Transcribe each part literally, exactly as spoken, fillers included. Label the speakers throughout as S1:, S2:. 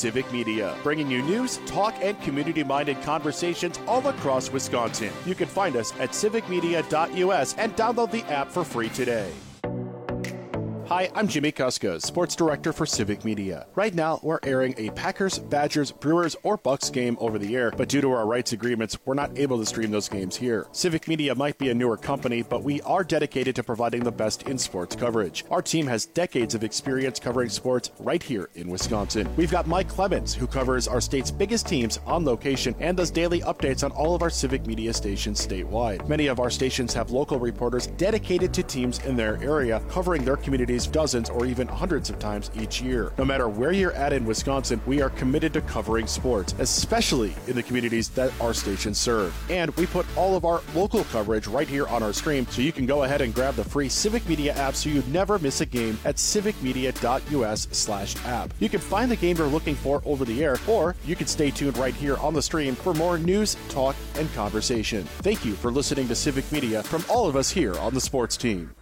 S1: Civic Media, bringing you news, talk, and community-minded conversations all across Wisconsin. You can find us at civic media dot U S and download the app for free today. Hi, I'm Jimmy Kuska, Sports Director for Civic Media. Right now, we're airing a Packers, Badgers, Brewers, or Bucks game over the air, but due to our rights agreements, we're not able to stream those games here. Civic Media might be a newer company, but we are dedicated to providing the best in sports coverage. Our team has decades of experience covering sports right here in Wisconsin. We've got Mike Clemens, who covers our state's biggest teams on location and does daily updates on all of our Civic Media stations statewide. Many of our stations have local reporters dedicated to teams in their area, covering their communities dozens or even hundreds of times each year. No matter where you're at in Wisconsin, we are committed to covering sports, especially in the communities that our stations serve. And we put all of our local coverage right here on our stream, so you can go ahead and grab the free Civic Media app so you never miss a game at civic media dot U S slash app. You can find the game you're looking for over the air, or you can stay tuned right here on the stream for more news, talk, and conversation. Thank you for listening to Civic Media from all of us here on the sports team.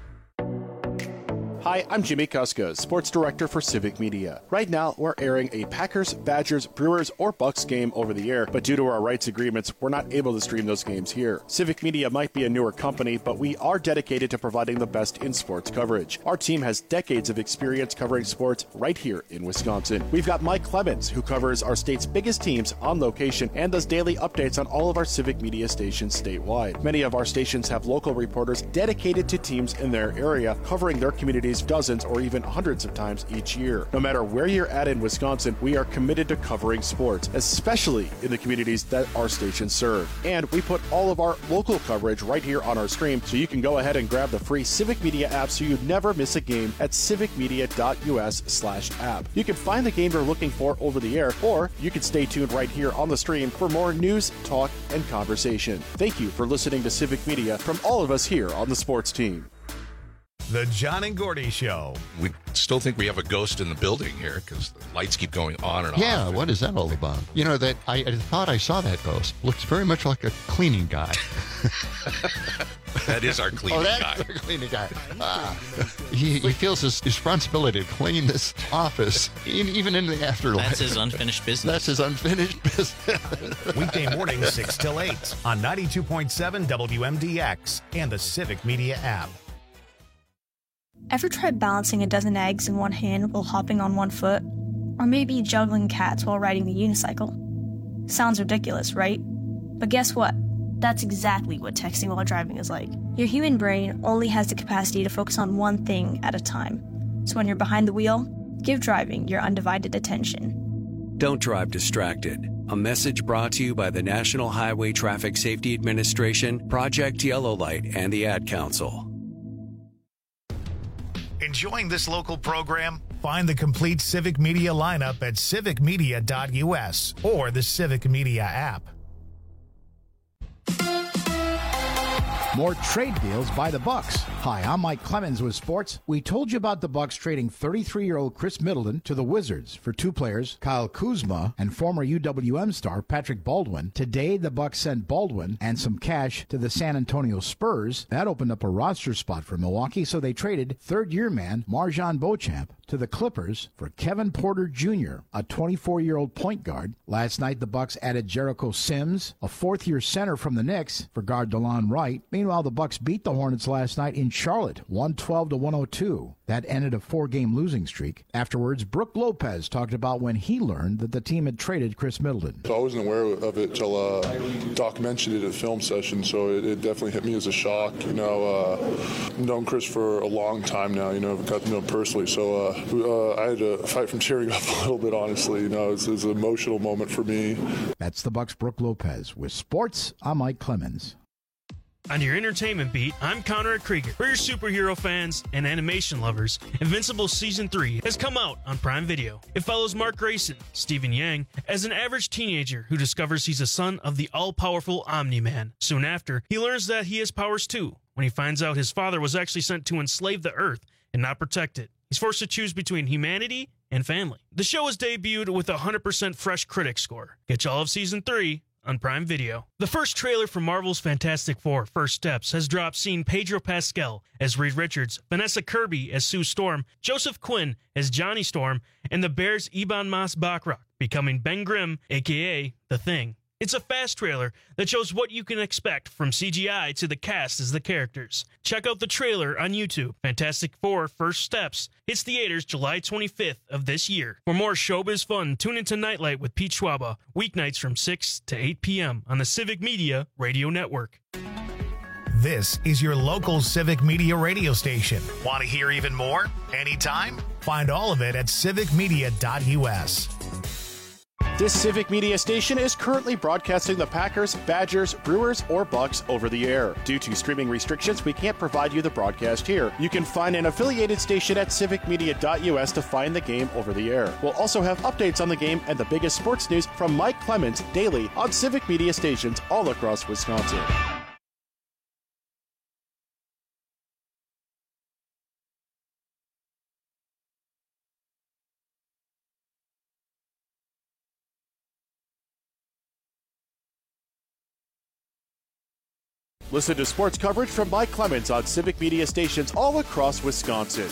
S1: Hi, I'm Jimmy Kuska, Sports Director for Civic Media. Right now, we're airing a Packers, Badgers, Brewers, or Bucks game over the air, but due to our rights agreements, we're not able to stream those games here. Civic Media might be a newer company, but we are dedicated to providing the best in sports coverage. Our team has decades of experience covering sports right here in Wisconsin. We've got Mike Clemens, who covers our state's biggest teams on location and does daily updates on all of our Civic Media stations statewide. Many of our stations have local reporters dedicated to teams in their area, covering their communities dozens or even hundreds of times each year. No matter where you're at in Wisconsin, we are committed to covering sports, especially in the communities that our stations serve. And we put all of our local coverage right here on our stream, so you can go ahead and grab the free Civic Media app so you never miss a game at civic media dot U S slash app. You can find the game you're looking for over the air, or you can stay tuned right here on the stream for more news, talk, and conversation. Thank you for listening to Civic Media from all of us here on the sports team.
S2: The John and Gordy Show.
S3: We still think we have a ghost in the building here because the lights keep going on and
S4: yeah,
S3: off.
S4: Yeah, what is that all about? You know, that I, I thought I saw that ghost. Looks very much like a cleaning guy.
S3: That is our cleaning
S4: oh, that's
S3: guy.
S4: Our cleaning guy. Ah, he, he feels his responsibility to clean this office, in, even in the afterlife.
S5: That's his unfinished business.
S4: That's his unfinished business.
S2: Weekday mornings, six till eight on ninety-two point seven W M D X and the Civic Media app.
S6: Ever tried balancing a dozen eggs in one hand while hopping on one foot? Or maybe juggling cats while riding the unicycle? Sounds ridiculous, right? But guess what? That's exactly what texting while driving is like. Your human brain only has the capacity to focus on one thing at a time. So when you're behind the wheel, give driving your undivided attention.
S7: Don't drive distracted. A message brought to you by the National Highway Traffic Safety Administration, Project Yellow Light, and the Ad Council.
S2: Enjoying this local program? Find the complete Civic Media lineup at civic media dot U S or the Civic Media app.
S8: More trade deals by the Bucks. Hi, I'm Mike Clemens with sports. We told you about the Bucks trading thirty-three-year-old Chris Middleton to the Wizards for two players, Kyle Kuzma and former U W M star Patrick Baldwin. Today, the Bucks sent Baldwin and some cash to the San Antonio Spurs. That opened up a roster spot for Milwaukee, so they traded third-year man MarJon Beauchamp to the Clippers for Kevin Porter Junior, a twenty-four-year-old point guard. Last night, the Bucks added Jericho Sims, a fourth-year center from the Knicks, for guard DeLon Wright. Meanwhile, the Bucks beat the Hornets last night in Charlotte, one twelve to one oh two. That ended a four-game losing streak. Afterwards, Brook Lopez talked about when he learned that the team had traded Chris Middleton.
S9: So I wasn't aware of it till uh, Doc mentioned it at a film session, so it, it definitely hit me as a shock. You know, uh, I've known Chris for a long time now, you know, I've got to know him personally, so uh, uh, I had to fight from tearing up a little bit, honestly. You know, it's, it's an emotional moment for me.
S8: That's the Bucks' Brook Lopez. With sports, I'm Mike Clemens.
S10: On your entertainment beat, I'm Conrad Krieger. For your superhero fans and animation lovers, Invincible Season three has come out on Prime Video. It follows Mark Grayson, Stephen Yang, as an average teenager who discovers he's a son of the all-powerful Omni-Man. Soon after, he learns that he has powers too, when he finds out his father was actually sent to enslave the Earth and not protect it. He's forced to choose between humanity and family. The show is debuted with a one hundred percent fresh critic score. Catch all of Season three on Prime Video. The first trailer for Marvel's Fantastic Four, First Steps, has dropped, seeing Pedro Pascal as Reed Richards, Vanessa Kirby as Sue Storm, Joseph Quinn as Johnny Storm, and the Bears' Ebon Moss-Bachrach becoming Ben Grimm, a k a. The Thing. It's a fast trailer that shows what you can expect from C G I to the cast as the characters. Check out the trailer on YouTube. Fantastic Four First Steps hits theaters July twenty-fifth of this year. For more showbiz fun, tune into Nightlight with Pete Schwaba, weeknights from six to eight p.m. on the Civic Media Radio Network.
S2: This is your local Civic Media radio station. Want to hear even more? Anytime? Find all of it at civic media dot u s.
S1: This Civic Media station is currently broadcasting the Packers, Badgers, Brewers, or Bucks over the air. Due to streaming restrictions, we can't provide you the broadcast here. You can find an affiliated station at civic media dot u s to find the game over the air. We'll also have updates on the game and the biggest sports news from Mike Clemens daily on Civic Media stations all across Wisconsin. Listen to sports coverage from Mike Clemens on Civic Media stations all across Wisconsin.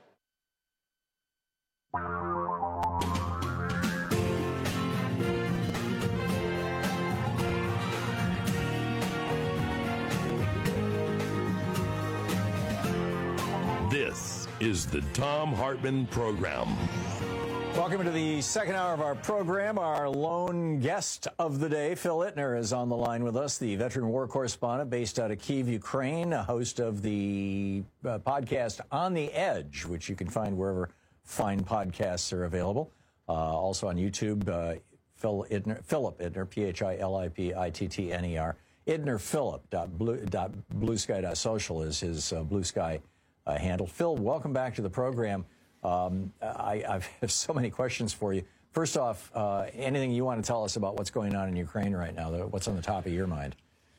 S5: This is the Thom Hartmann Program.
S11: Welcome to the second hour of our program. Our lone guest of the day, Phil Ittner, is on the line with us, the veteran war correspondent based out of Kyiv, Ukraine, a host of the uh, podcast On the Edge, which you can find wherever fine podcasts are available. Uh, also on YouTube, uh, Phil Ittner, Philip Ittner, P H I L I P I T T N E R. Ittner Philip dot blue, dot bluesky dot social is his uh, Blue Sky uh, handle. Phil, welcome back to the program. Um, I, I have so many questions for you. First off, uh, anything you want to tell us about what's going on in Ukraine right now? What's on the top of your mind?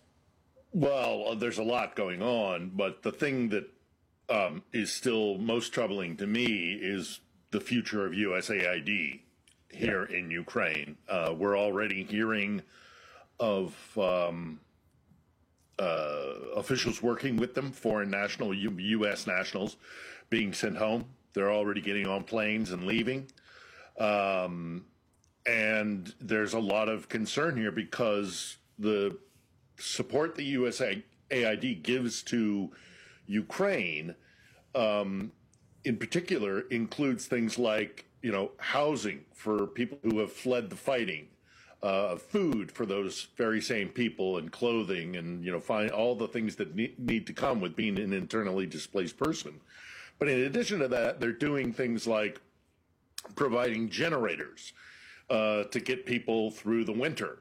S12: Well, there's a lot going on, but the thing that um, is still most troubling to me is the future of U S A I D here yeah. in Ukraine. Uh, we're already hearing of um, uh, officials working with them, foreign national, U S nationals being sent home. They're already getting on planes and leaving. Um, and there's a lot of concern here because the support the U S A I D gives to Ukraine, um, in particular, includes things like, you know, housing for people who have fled the fighting, uh, food for those very same people, and clothing, and, you know, find all the things that need, need to come with being an internally displaced person. But in addition to that, they're doing things like providing generators uh, to get people through the winter,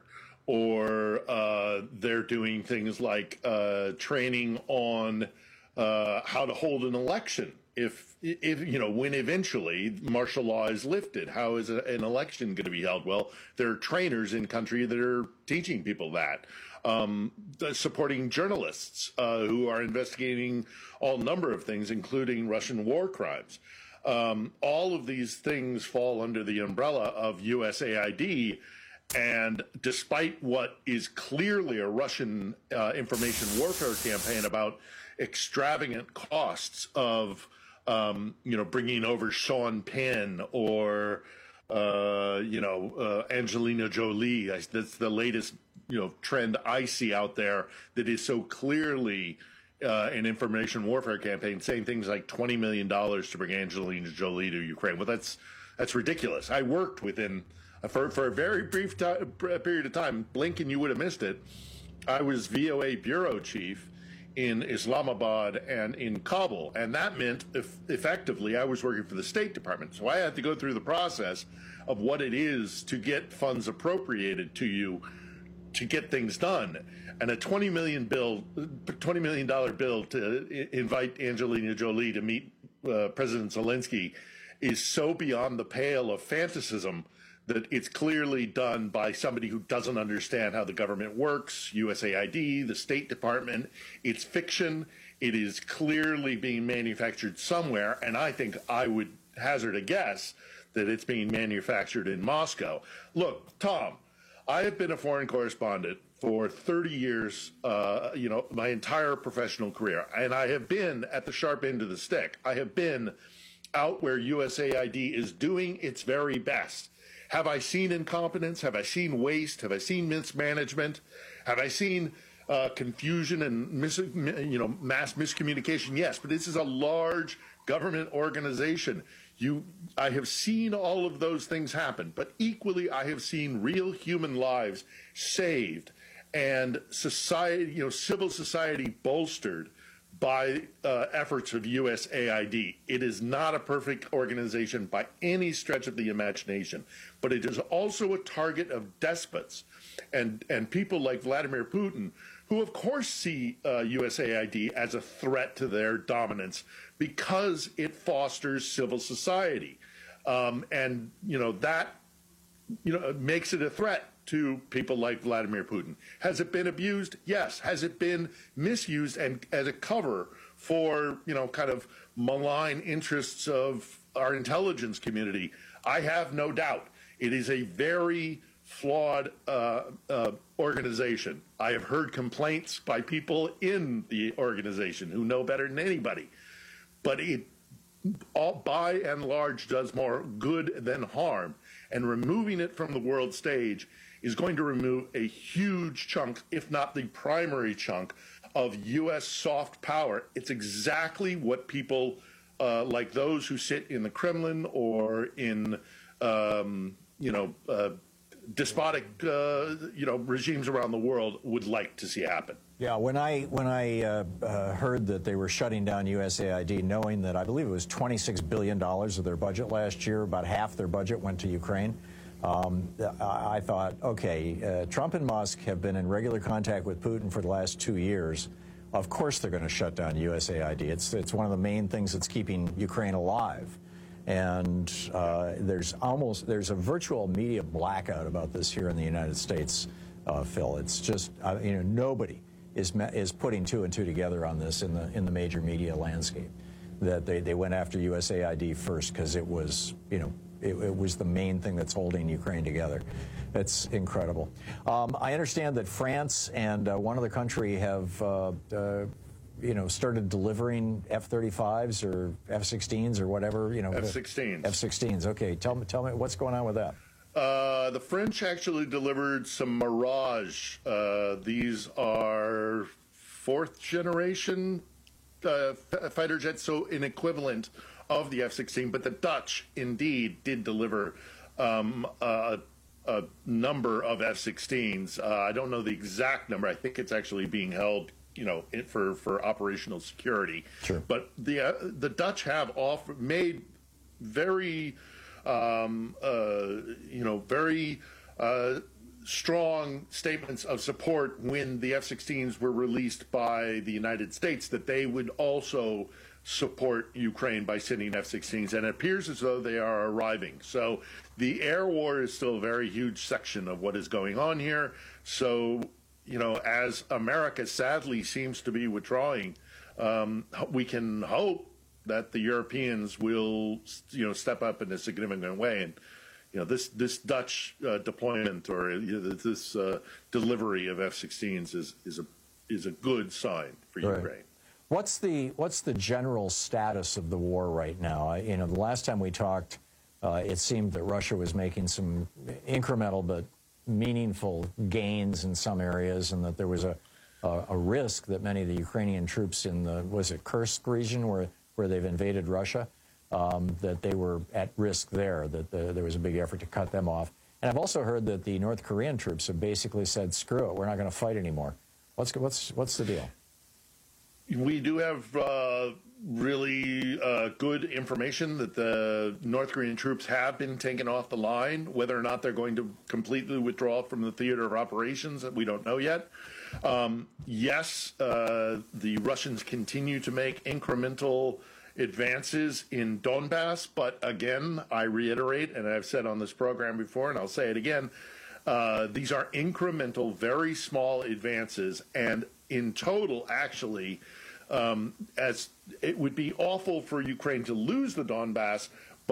S12: or uh, they're doing things like uh, training on uh, how to hold an election. If, if you know, when eventually martial law is lifted, how is a, an election going to be held? Well, there are trainers in country that are teaching people that. Um, supporting journalists uh, who are investigating all number of things, including Russian war crimes. Um, all of these things fall under the umbrella of U S A I D, and despite what is clearly a Russian uh, information warfare campaign about extravagant costs of, um, you know, bringing over Sean Penn or, uh, you know, uh, Angelina Jolie, that's the latest you know, trend I see out there that is so clearly uh, an information warfare campaign, saying things like twenty million dollars to bring Angelina Jolie to Ukraine. Well, that's that's ridiculous. I worked within, uh, for, for a very brief t- period of time, blink and you would have missed it, I was V O A bureau chief in Islamabad and in Kabul, and that meant if, effectively I was working for the State Department. So I had to go through the process of what it is to get funds appropriated to you to get things done, and a twenty million bill, twenty million dollar bill to invite Angelina Jolie to meet uh, President Zelensky is so beyond the pale of fantasism that it's clearly done by somebody who doesn't understand how the government works, U S A I D, the State Department. It's fiction. It is clearly being manufactured somewhere, and I think I would hazard a guess that it's being manufactured in Moscow. Look, Tom, I have been a foreign correspondent for thirty years, uh, you know, my entire professional career. And I have been at the sharp end of the stick. I have been out where U S A I D is doing its very best. Have I seen incompetence? Have I seen waste? Have I seen mismanagement? Have I seen uh, confusion and mis- you know mass miscommunication? Yes, but this is a large government organization. You, I have seen all of those things happen, but equally I have seen real human lives saved and society, you know, civil society bolstered by uh, efforts of U S A I D. It is not a perfect organization by any stretch of the imagination, but it is also a target of despots and, and people like Vladimir Putin, who of course see uh, U S A I D as a threat to their dominance because it fosters civil society. Um, and, you know, that, you know, makes it a threat to people like Vladimir Putin. Has it been abused? Yes. Has it been misused and as a cover for, you know, kind of malign interests of our intelligence community? I have no doubt. It is a very flawed uh, uh, organization. I have heard complaints by people in the organization who know better than anybody. But it, all, by and large, does more good than harm. And removing it from the world stage is going to remove a huge chunk, if not the primary chunk, of U S soft power. It's exactly what people uh, like those who sit in the Kremlin or in, um, you know, uh, despotic, uh, you know, regimes around the world would like to see happen.
S11: Yeah, when I when I uh, uh, heard that they were shutting down U S A I D, knowing that I believe it was twenty-six billion dollars of their budget last year, about half their budget went to Ukraine, um, I thought, okay, uh, Trump and Musk have been in regular contact with Putin for the last two years. Of course they're going to shut down U S A I D. It's, it's one of the main things that's keeping Ukraine alive. And uh, there's almost, there's a virtual media blackout about this here in the United States, uh, Phil. It's just, uh, you know, nobody is is putting two and two together on this in the in the major media landscape. That they, they went after U S A I D first because it was, you know, it, it was the main thing that's holding Ukraine together. It's incredible. Um, I understand that France and uh, one other country have, uh, uh, you know, started delivering F thirty-fives or F sixteens or whatever, you know.
S12: F sixteens.
S11: F sixteens. Okay, tell me, tell me what's going on with that.
S12: Uh, the French actually delivered some Mirage. Uh, these are fourth generation uh, f- fighter jets, so an equivalent of the F sixteen. But the Dutch indeed did deliver um, a, a number of F sixteens. Uh, I don't know the exact number. I think it's actually being held, you know, it, for for operational security.
S11: Sure. But
S12: the uh, the Dutch have off made very. Um, uh, you know, very uh, strong statements of support when the F sixteens were released by the United States, that they would also support Ukraine by sending F sixteens, and it appears as though they are arriving. So the air war is still a very huge section of what is going on here. So, you know, as America sadly seems to be withdrawing, um, we can hope that the Europeans will, you know, step up in a significant way. And, you know, this this Dutch uh, deployment or you know, this uh, delivery of F sixteens is is a is a good sign for
S11: right.
S12: Ukraine.
S11: What's the what's the general status of the war right now? I, you know, the last time we talked, uh, it seemed that Russia was making some incremental but meaningful gains in some areas, and that there was a a, a risk that many of the Ukrainian troops in the was it Kursk region where where they've invaded Russia, um, that they were at risk there, that the, there was a big effort to cut them off. And I've also heard that the North Korean troops have basically said, screw it, we're not going to fight anymore. What's, what's, what's the deal?
S12: We do have uh, really uh, good information that the North Korean troops have been taken off the line. Whether or not they're going to completely withdraw from the theater of operations, we don't know yet. Um, yes, uh, the Russians continue to make incremental advances in Donbass, but again, I reiterate, and I've said on this program before, and I'll say it again, uh, these are incremental, very small advances, and in total, actually, um, as it would be awful for Ukraine to lose the Donbass, but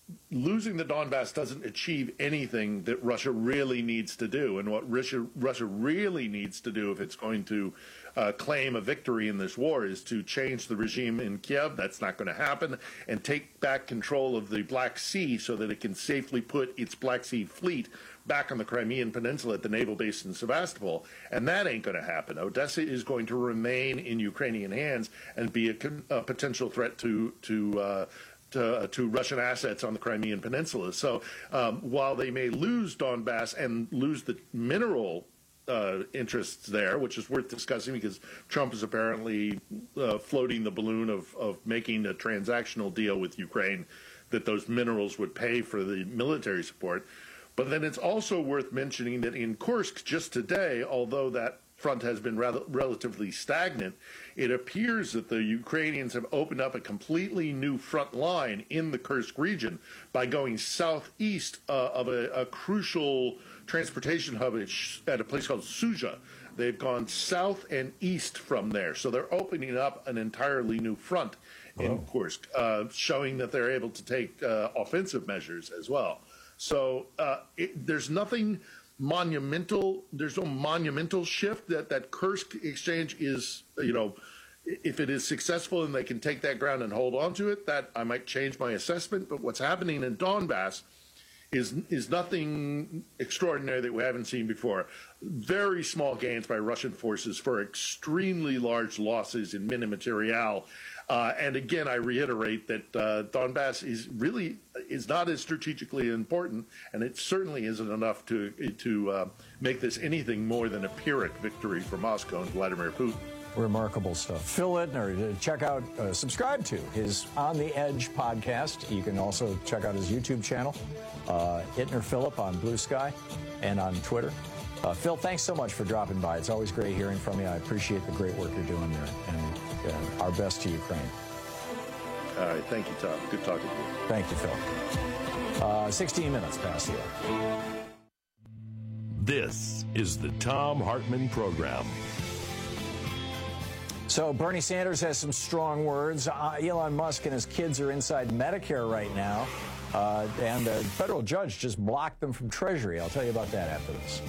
S12: losing the Donbass doesn't achieve anything that Russia really needs to do. And what Russia, Russia really needs to do if it's going to uh, claim a victory in this war is to change the regime in Kiev. That's not going to happen. And take back control of the Black Sea so that it can safely put its Black Sea fleet back on the Crimean Peninsula at the naval base in Sevastopol. And that ain't going to happen. Odessa is going to remain in Ukrainian hands and be a, a potential threat to, to uh, To, to Russian assets on the Crimean Peninsula. So um, while they may lose Donbass and lose the mineral uh, interests there, which is worth discussing because Trump is apparently uh, floating the balloon of, of making a transactional deal with Ukraine that those minerals would pay for the military support. But then it's also worth mentioning that in Kursk just today, although that front has been rather, relatively stagnant, it appears that the Ukrainians have opened up a completely new front line in the Kursk region by going southeast uh, of a, a crucial transportation hub at a place called Sudzha. They've gone south and east from there. So they're opening up an entirely new front in oh. Kursk, uh, showing that they're able to take uh, offensive measures as well. So uh, it, there's nothing monumental. There's no monumental shift. That that Kursk exchange is, you know, if it is successful and they can take that ground and hold on to it, that I might change my assessment. But what's happening in Donbass is is nothing extraordinary that we haven't seen before. Very small gains by Russian forces for extremely large losses in min and material. Uh, and again, I reiterate that uh, Donbass is really is not as strategically important, and it certainly isn't enough to to uh, make this anything more than a Pyrrhic victory for Moscow and Vladimir Putin.
S11: Remarkable stuff. Phil Ittner, check out, uh, subscribe to his On the Edge podcast. You can also check out his YouTube channel, uh, Ittner Philip on Blue Sky and on Twitter. Uh, Phil, thanks so much for dropping by. It's always great hearing from you. I appreciate the great work you're doing there, and uh, our best to Ukraine.
S12: All right. Thank you, Tom. Good talking to you.
S11: Thank you, Phil. Uh, sixteen minutes past the hour.
S5: This is the Thom Hartmann Program.
S11: So Bernie Sanders has some strong words. Uh, Elon Musk and his kids are inside Medicare right now. Uh, and a federal judge just blocked them from Treasury. I'll tell you about that after this.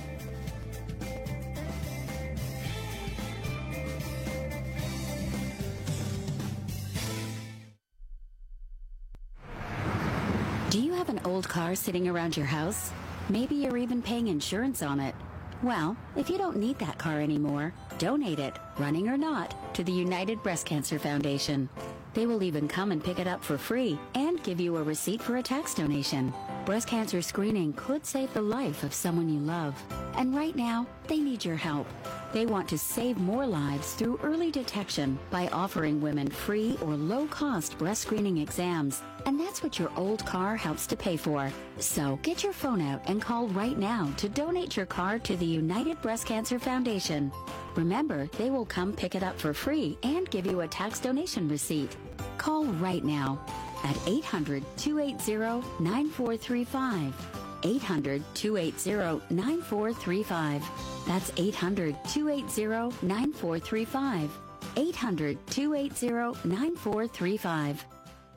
S13: Do you have an old car sitting around your house? Maybe you're even paying insurance on it. Well, if you don't need that car anymore, donate it, running or not, to the United Breast Cancer Foundation. They will even come and pick it up for free and give you a receipt for a tax donation. Breast cancer screening could save the life of someone you love. And right now, they need your help. They want to save more lives through early detection by offering women free or low-cost breast screening exams. And that's what your old car helps to pay for. So get your phone out and call right now to donate your car to the United Breast Cancer Foundation. Remember, they will come pick it up for free and give you a tax donation receipt. Call right now at eight hundred, two eight zero, nine four three five. eight hundred, two eight zero, nine four three five. That's eight hundred, two eight zero, nine four three five. eight hundred, two eight zero, nine four three five.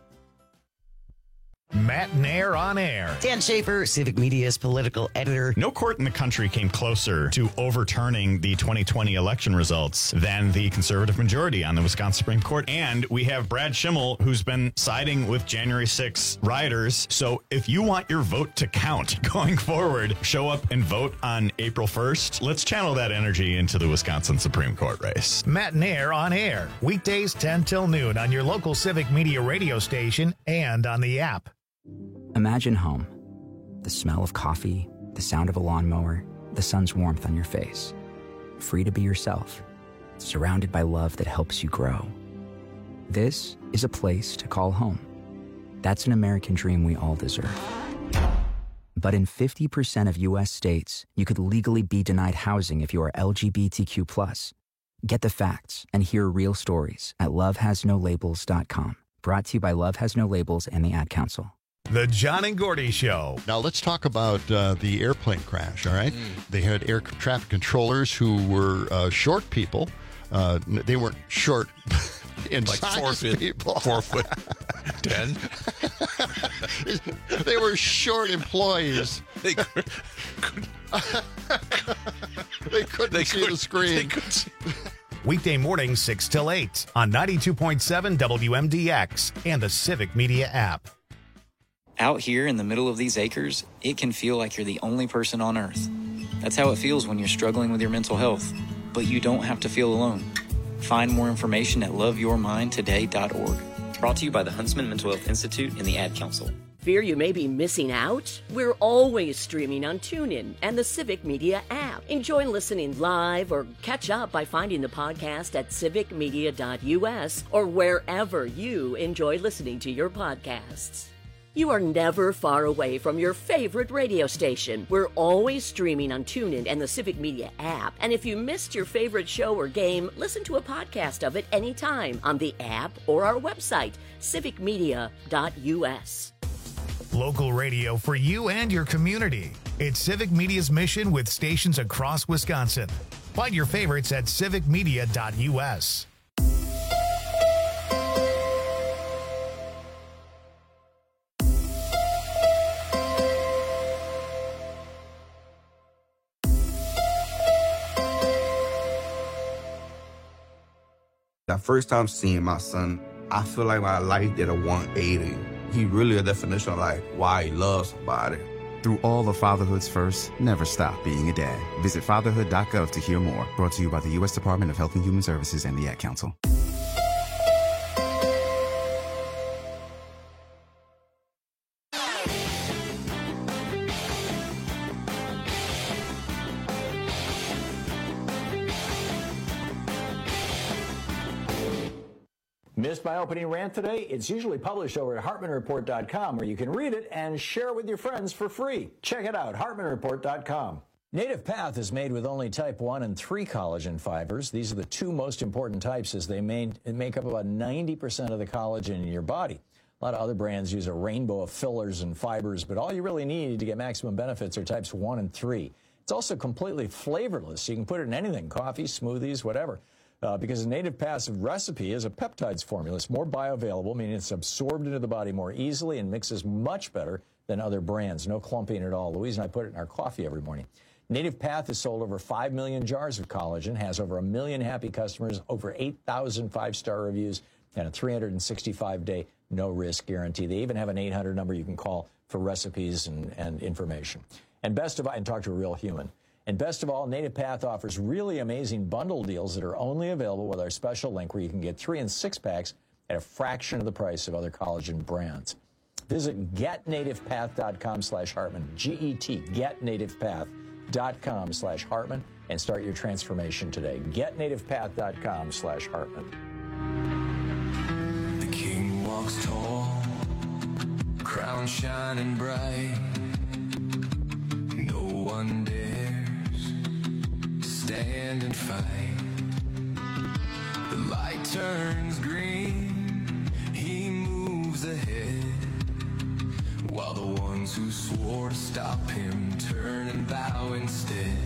S2: Matt Nair on air.
S14: Dan Schaefer, Civic Media's political editor.
S15: No court in the country came closer to overturning the twenty twenty election results than the conservative majority on the Wisconsin Supreme Court. And we have Brad Schimmel, who's been siding with January sixth rioters. So if you want your vote to count going forward, show up and vote on April first. Let's channel that energy into the Wisconsin Supreme Court race.
S2: Matt Nair on air. Weekdays ten till noon on your local Civic Media radio station and on the app.
S16: Imagine home. The smell of coffee, the sound of a lawnmower, the sun's warmth on your face. Free to be yourself, surrounded by love that helps you grow. This is a place to call home. That's an American dream we all deserve. But in fifty percent of U S states, you could legally be denied housing if you are L G B T Q plus. Get the facts and hear real stories at love has no labels dot com. Brought to you by Love Has No Labels and the Ad Council.
S2: The John and Gordy Show.
S4: Now let's talk about uh, the airplane crash, all right? Mm. They had air traffic controllers who were uh, short people. Uh, they weren't short in
S3: like
S4: size
S3: four foot,
S4: people.
S3: Four foot ten.
S4: They were short employees.
S3: They could,
S4: they couldn't
S3: they
S4: see
S3: could,
S4: the screen.
S3: They could see.
S2: Weekday mornings six till eight on ninety-two point seven W M D X and the Civic Media app.
S17: Out here in the middle of these acres, it can feel like you're the only person on Earth. That's how it feels when you're struggling with your mental health. But you don't have to feel alone. Find more information at love your mind today dot org. Brought to you by the Huntsman Mental Health Institute and the Ad Council.
S18: Fear you may be missing out? We're always streaming on TuneIn and the Civic Media app. Enjoy listening live or catch up by finding the podcast at civic media dot U S or wherever you enjoy listening to your podcasts. You are never far away from your favorite radio station. We're always streaming on TuneIn and the Civic Media app. And if you missed your favorite show or game, listen to a podcast of it anytime on the app or our website, civic media dot U S.
S2: Local radio for you and your community. It's Civic Media's mission with stations across Wisconsin. Find your favorites at civic media dot U S.
S19: That first time seeing my son, I feel like my life did a one eighty. He really a definition of like why he loves somebody.
S20: Through all of fatherhood's first, never stop being a dad. Visit fatherhood dot gov to hear more. Brought to you by the U S Department of Health and Human Services and the Ad Council.
S11: Missed my opening rant today? It's usually published over at hartman report dot com, where you can read it and share it with your friends for free. Check it out, hartman report dot com. Native Path is made with only type one and three collagen fibers. These are the two most important types, as they made, make up about ninety percent of the collagen in your body. A lot of other brands use a rainbow of fillers and fibers, but all you really need to get maximum benefits are types one and three. It's also completely flavorless. You can put it in anything, coffee, smoothies, whatever. Uh, because the Native Path's recipe is a peptides formula. It's more bioavailable, meaning it's absorbed into the body more easily and mixes much better than other brands. No clumping at all. Louise and I put it in our coffee every morning. Native Path has sold over five million jars of collagen, has over a million happy customers, over eight thousand five-star reviews, and a three hundred sixty-five day no-risk guarantee. They even have an eight hundred number you can call for recipes and, and information. And best of all, and talk to a real human. And best of all, Native Path offers really amazing bundle deals that are only available with our special link, where you can get three and six packs at a fraction of the price of other collagen brands. Visit get native path dot com slash Hartman, G E T, get native path dot com slash Hartman, and start your transformation today. get native path dot com slash Hartman.
S21: The king walks tall, crown shining bright. No one dares stand and fight. The light turns green, he moves ahead, while the ones who swore to stop him turn and bow instead.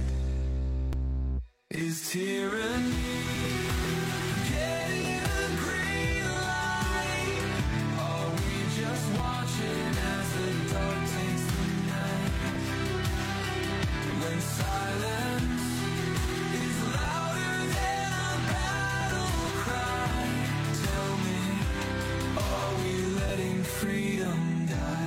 S21: Is tyranny getting a green light? Are we just watching as the dark takes the night? When silence is louder than a battle cry, tell me, are we letting freedom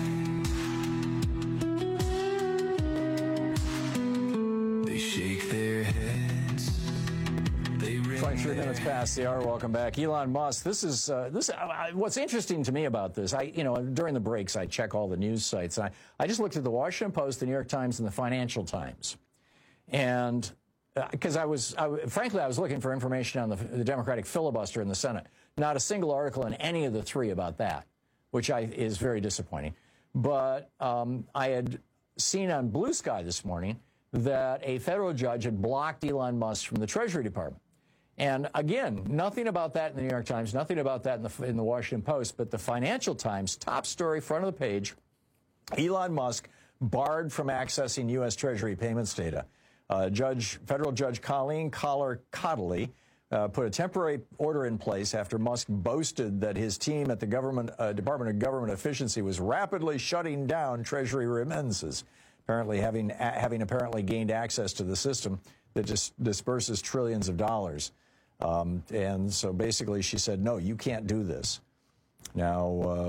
S21: die? They shake their heads. They ring
S11: twenty-three minutes past the hour. Welcome back, Elon Musk. This is uh, this. Uh, what's interesting to me about this, I you know during the breaks I check all the news sites. And I I just looked at the Washington Post, the New York Times, and the Financial Times, and because uh, I was I, frankly I was looking for information on the, the Democratic filibuster in the Senate. Not a single article in any of the three about that, which I is very disappointing. But um, I had seen on Blue Sky this morning that a federal judge had blocked Elon Musk from the Treasury Department. And again, nothing about that in the New York Times, nothing about that in the, in the Washington Post, but the Financial Times, top story, front of the page, Elon Musk barred from accessing U S Treasury payments data. Uh, Judge, federal Judge Colleen Collar-Cottley uh, put a temporary order in place after Musk boasted that his team at the government uh, Department of Government Efficiency was rapidly shutting down Treasury remittances, apparently having a, having apparently gained access to the system that just disperses trillions of dollars. Um, and so basically she said, no, you can't do this. Now, uh,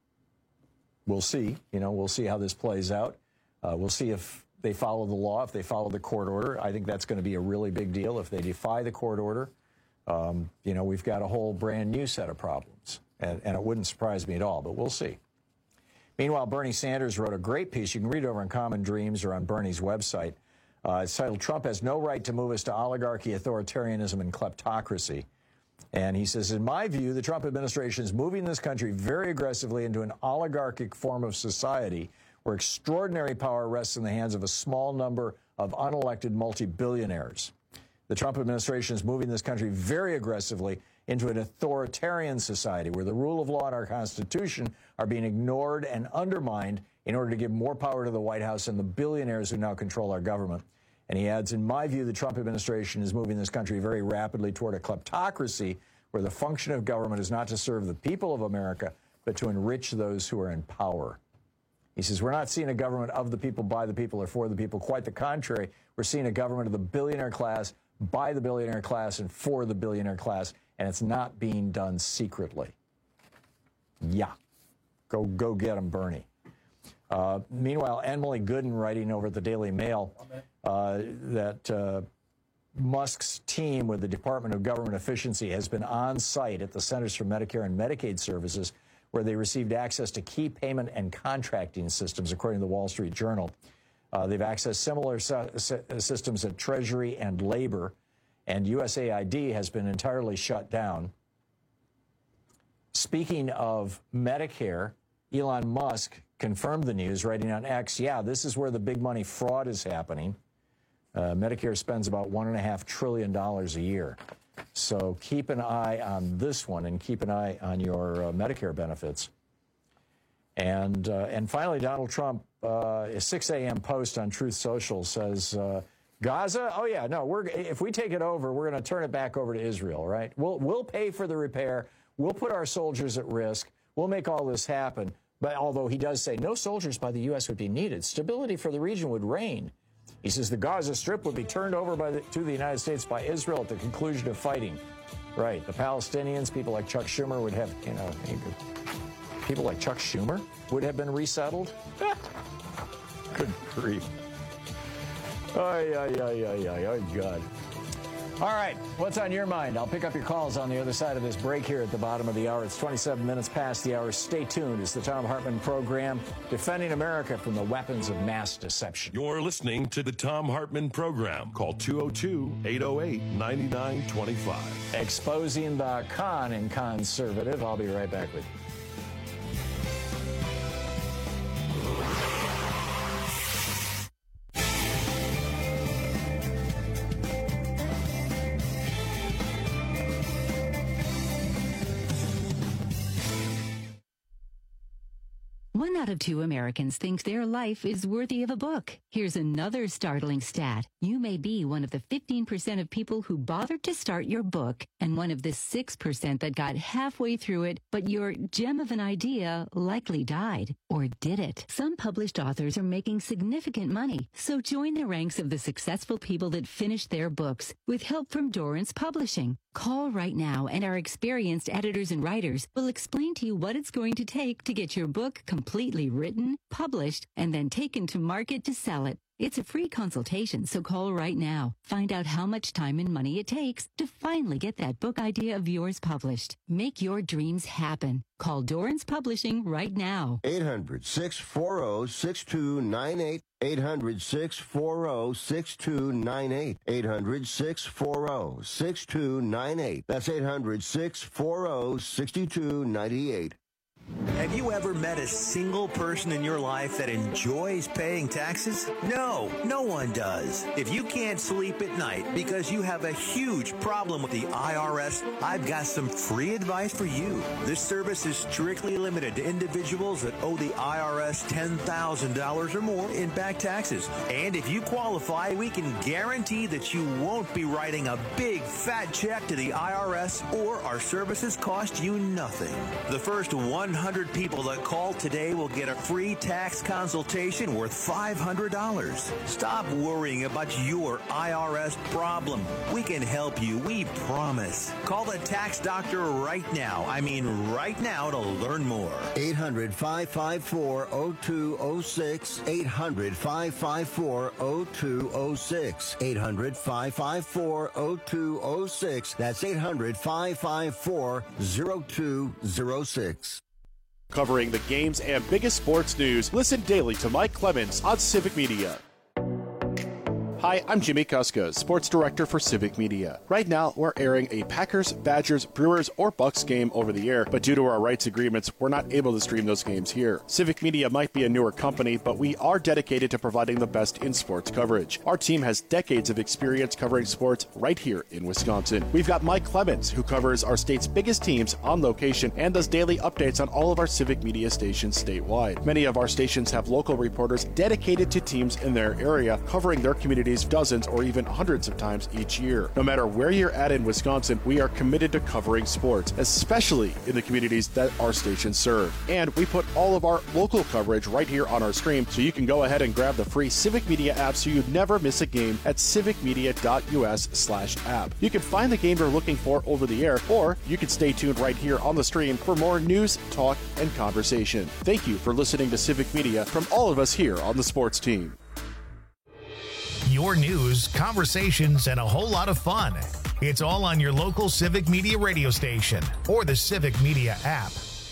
S11: we'll see. You know, we'll see how this plays out. Uh, we'll see if they follow the law, if they follow the court order. I think that's going to be a really big deal. If they defy the court order, um, you know, we've got a whole brand new set of problems. And, and it wouldn't surprise me at all, but we'll see. Meanwhile, Bernie Sanders wrote a great piece. You can read it over on Common Dreams or on Bernie's website. Uh, it's titled, Trump Has No Right to Move Us to Oligarchy, Authoritarianism, and Kleptocracy. And he says, in my view, the Trump administration is moving this country very aggressively into an oligarchic form of society where extraordinary power rests in the hands of a small number of unelected multi-billionaires. The Trump administration is moving this country very aggressively into an authoritarian society where the rule of law and our Constitution are being ignored and undermined in order to give more power to the White House and the billionaires who now control our government. And he adds, in my view, the Trump administration is moving this country very rapidly toward a kleptocracy where the function of government is not to serve the people of America, but to enrich those who are in power. He says, we're not seeing a government of the people, by the people, or for the people. Quite the contrary. We're seeing a government of the billionaire class, by the billionaire class, and for the billionaire class, and it's not being done secretly. Yeah. Go, go get him, Bernie. Uh, meanwhile, Emily Gooden writing over at the Daily Mail uh, that uh, Musk's team with the Department of Government Efficiency has been on site at the Centers for Medicare and Medicaid Services, where they received access to key payment and contracting systems, according to the Wall Street Journal. Uh, they've accessed similar systems at Treasury and Labor, and U S A I D has been entirely shut down. Speaking of Medicare, Elon Musk confirmed the news, writing on X, yeah, this is where the big money fraud is happening. Uh, Medicare spends about one and a half trillion dollars a year. So keep an eye on this one and keep an eye on your uh, Medicare benefits. And uh, and finally, Donald Trump, uh, a six a.m. post on Truth Social says, uh, Gaza, oh yeah, no, we're if we take it over, we're going to turn it back over to Israel, right? We'll we'll pay for the repair. We'll put our soldiers at risk. We'll make all this happen. But although he does say no soldiers by the U S would be needed, stability for the region would reign. He says the Gaza Strip would be turned over by the, to the United States by Israel at the conclusion of fighting. Right. The Palestinians, people like Chuck Schumer would have, you know, people like Chuck Schumer would have been resettled. Good grief. Ay, ay, ay, ay, ay, oh, God. All right, what's on your mind? I'll pick up your calls on the other side of this break here at the bottom of the hour. It's twenty-seven minutes past the hour. Stay tuned. It's the Thom Hartmann Program, defending America from the weapons of mass deception.
S5: You're listening to the Thom Hartmann Program. Call two oh two, eight oh eight, nine nine two five.
S11: Exposing the con in conservative. I'll be right back with you.
S6: One out of two Americans think their life is worthy of a book. Here's another startling stat. You may be one of the fifteen percent of people who bothered to start your book and one of the six percent that got halfway through it, but your gem of an idea likely died. Or did it? Some published authors are making significant money, so join the ranks of the successful people that finished their books with help from Dorrance Publishing. Call right now, and our experienced editors and writers will explain to you what it's going to take to get your book completely written, published, and then taken to market to sell it. It's a free consultation, so call right now. Find out how much time and money it takes to finally get that book idea of yours published. Make your dreams happen. Call Dorrance Publishing right now.
S22: eight hundred, six four zero, six two nine eight. eight hundred, six four zero, six two nine eight. eight hundred, six four zero, six two nine eight. That's eight hundred, six four zero, six two nine eight.
S7: Have you ever met a single person in your life that enjoys paying taxes? No, no one does. If you can't sleep at night because you have a huge problem with the I R S, I've got some free advice for you. This service is strictly limited to individuals that owe the I R S ten thousand dollars or more in back taxes. And if you qualify, we can guarantee that you won't be writing a big fat check to the I R S, or our services cost you nothing. The first one hundred people that call today will get a free tax consultation worth five hundred dollars. Stop worrying about your I R S problem. We can help you, we promise. Call the tax doctor right now. I mean right now to learn more.
S22: eight hundred, five five four, oh two oh six. eight hundred, five five four, oh two oh six. eight hundred, five five four, oh two oh six. That's eight hundred, five five four, oh two oh six.
S1: Covering the games and biggest sports news, listen daily to Mike Clemens on Civic Media. Hi, I'm Jimmy Kuska, Sports Director for Civic Media. Right now, we're airing a Packers, Badgers, Brewers, or Bucks game over the air, but due to our rights agreements, we're not able to stream those games here. Civic Media might be a newer company, but we are dedicated to providing the best in sports coverage. Our team has decades of experience covering sports right here in Wisconsin. We've got Mike Clemens, who covers our state's biggest teams on location and does daily updates on all of our Civic Media stations statewide. Many of our stations have local reporters dedicated to teams in their area, covering their communities dozens or even hundreds of times each year. No matter where you're at in Wisconsin, we are committed to covering sports, especially in the communities that our stations serve. And we put all of our local coverage right here on our stream, so you can go ahead and grab the free Civic Media app so you never miss a game at civicmedia.us slash app. You can find the game you're looking for over the air, or you can stay tuned right here on the stream for more news, talk, and conversation. Thank you for listening to Civic Media from all of us here on the sports team.
S2: Your news, conversations, and a whole lot of fun. It's all on your local Civic Media radio station or the Civic Media app.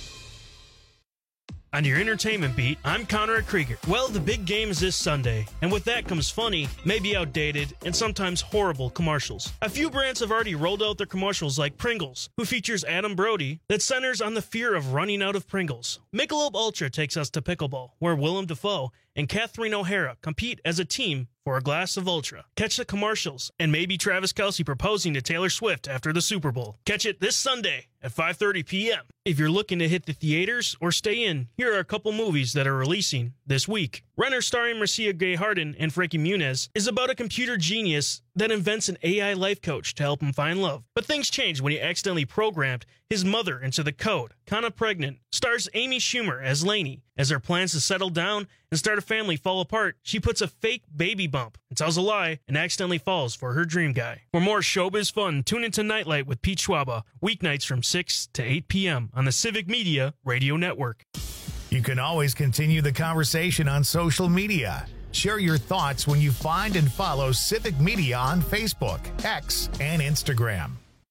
S10: On your entertainment beat, I'm Conrad Krieger. Well, the big game is this Sunday, and with that comes funny, maybe outdated, and sometimes horrible commercials. A few brands have already rolled out their commercials, like Pringles, who features Adam Brody, that centers on the fear of running out of Pringles. Michelob Ultra takes us to pickleball, where Willem Dafoe and Catherine O'Hara compete as a team for a glass of Ultra. Catch the commercials, and maybe Travis Kelce proposing to Taylor Swift after the Super Bowl. Catch it this Sunday at five thirty p.m. If you're looking to hit the theaters or stay in, here are a couple movies that are releasing this week. Renner, starring Marcia Gay Harden and Frankie Muniz, is about a computer genius that invents an A I life coach to help him find love. But things change when he accidentally programmed his mother into the code. Kinda Pregnant stars Amy Schumer as Lainey. As her plans to settle down and start a family fall apart, she puts a fake baby bump and tells a lie and accidentally falls for her dream guy. For more showbiz fun, tune into Nightlight with Pete Schwaba, weeknights from six to eight p.m. on the Civic Media Radio Network.
S2: You can always continue the conversation on social media. Share your thoughts when you find and follow Civic Media on Facebook, X, and Instagram.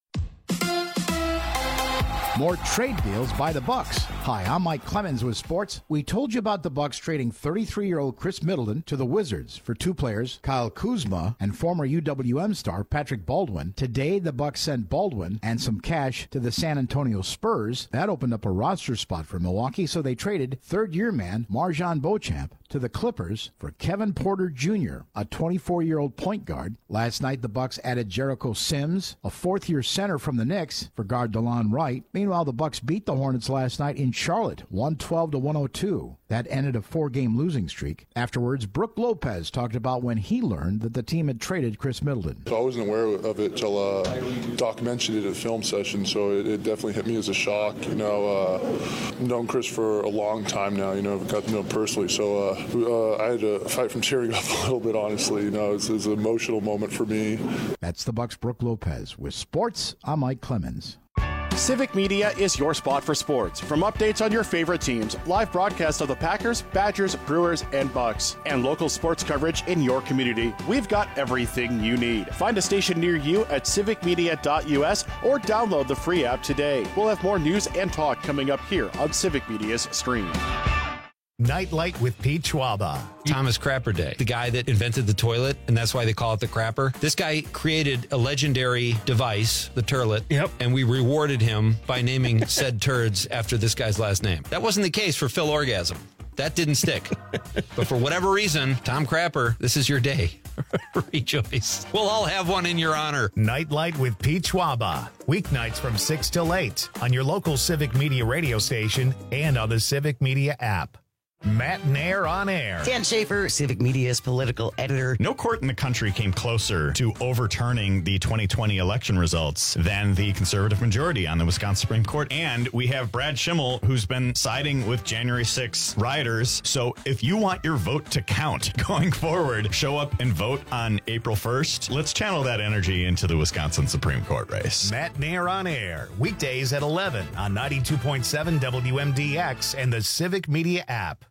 S8: More trade deals by the Bucks. Hi, I'm Mike Clemens with sports. We told you about the Bucks trading thirty-three-year-old Chris Middleton to the Wizards for two players, Kyle Kuzma and former U W M star Patrick Baldwin. Today, the Bucks sent Baldwin and some cash to the San Antonio Spurs. That opened up a roster spot for Milwaukee, so they traded third-year man MarJon Beauchamp to the Clippers for Kevin Porter Junior, a twenty-four-year-old point guard. Last night, the Bucks added Jericho Sims, a fourth-year center from the Knicks, for guard DeLon Wright. Meanwhile, the Bucks beat the Hornets last night in Charlotte, one twelve to one oh two. That ended a four-game losing streak. Afterwards, Brook Lopez talked about when he learned that the team had traded Chris Middleton.
S9: I wasn't aware of it till uh, Doc mentioned it at a film session, so it, it definitely hit me as a shock. You know, uh, I've known Chris for a long time now. You know, I've got to know him personally, so uh, uh, I had to fight from tearing up a little bit. Honestly, you know, it's, it's an emotional moment for me.
S8: That's the Bucks' Brook Lopez. With sports, I'm Mike Clemens.
S1: Civic Media is your spot for sports. From updates on your favorite teams, live broadcasts of the Packers, Badgers, Brewers, and Bucks, and local sports coverage in your community, we've got everything you need. Find a station near you at civic media dot u s or download the free app today. We'll have more news and talk coming up here on Civic Media's stream.
S2: Nightlight with Pete Schwaba.
S12: Thomas Crapper Day, the guy that invented the toilet, and that's why they call it the crapper. This guy created a legendary device, the turlet, yep. and we rewarded him by naming said turds after this guy's last name. That wasn't the case for Phil Orgasm. That didn't stick. But for whatever reason, Tom Crapper, this is your day. Rejoice. We'll all have one in your honor.
S2: Nightlight with Pete Schwaba. Weeknights from six till eight on your local Civic Media radio station and on the Civic Media app. Matt Nair on air.
S14: Dan Schaefer, Civic Media's political editor.
S15: No court in the country came closer to overturning the twenty twenty election results than the conservative majority on the Wisconsin Supreme Court. And we have Brad Schimmel, who's been siding with January sixth rioters. So if you want your vote to count going forward, show up and vote on April first. Let's channel that energy into the Wisconsin Supreme Court race.
S2: Matt Nair on air. Weekdays at eleven on ninety-two point seven W M D X and the Civic Media app.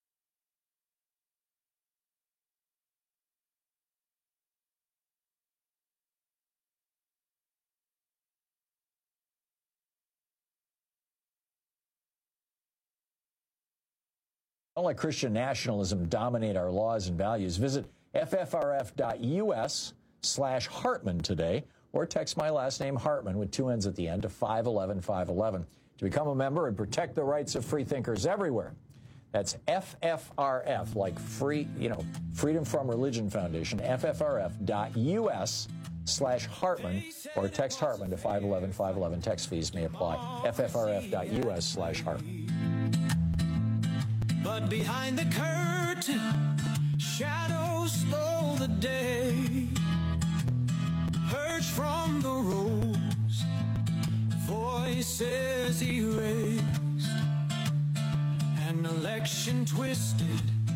S11: Don't let Christian nationalism dominate our laws and values. Visit ffrf.us slash Hartman today, or text my last name Hartman with two N's at the end to five eleven five eleven to become a member and protect the rights of free thinkers everywhere. That's F F R F, like free, you know, Freedom From Religion Foundation, ffrf.us slash Hartman, or text Hartman to five eleven five eleven. Text fees may apply. ffrf.us slash Hartman.
S21: But behind the curtain, shadows stole the day. Purged from the rows, voices erased. An election twisted,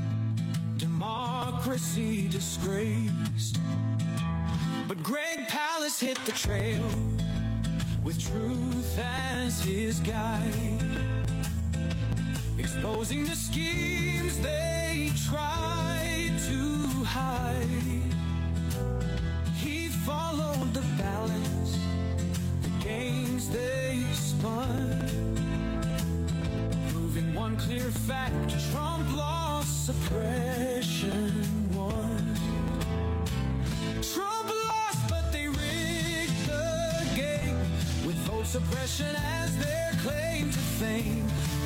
S21: democracy disgraced. But Greg Palast hit the trail with truth as his guide, exposing the schemes they tried to hide. He followed the balance, the games they spun, proving one clear fact: Trump lost, suppression won. Trump lost, but they rigged the game with vote suppression as their claim to fame.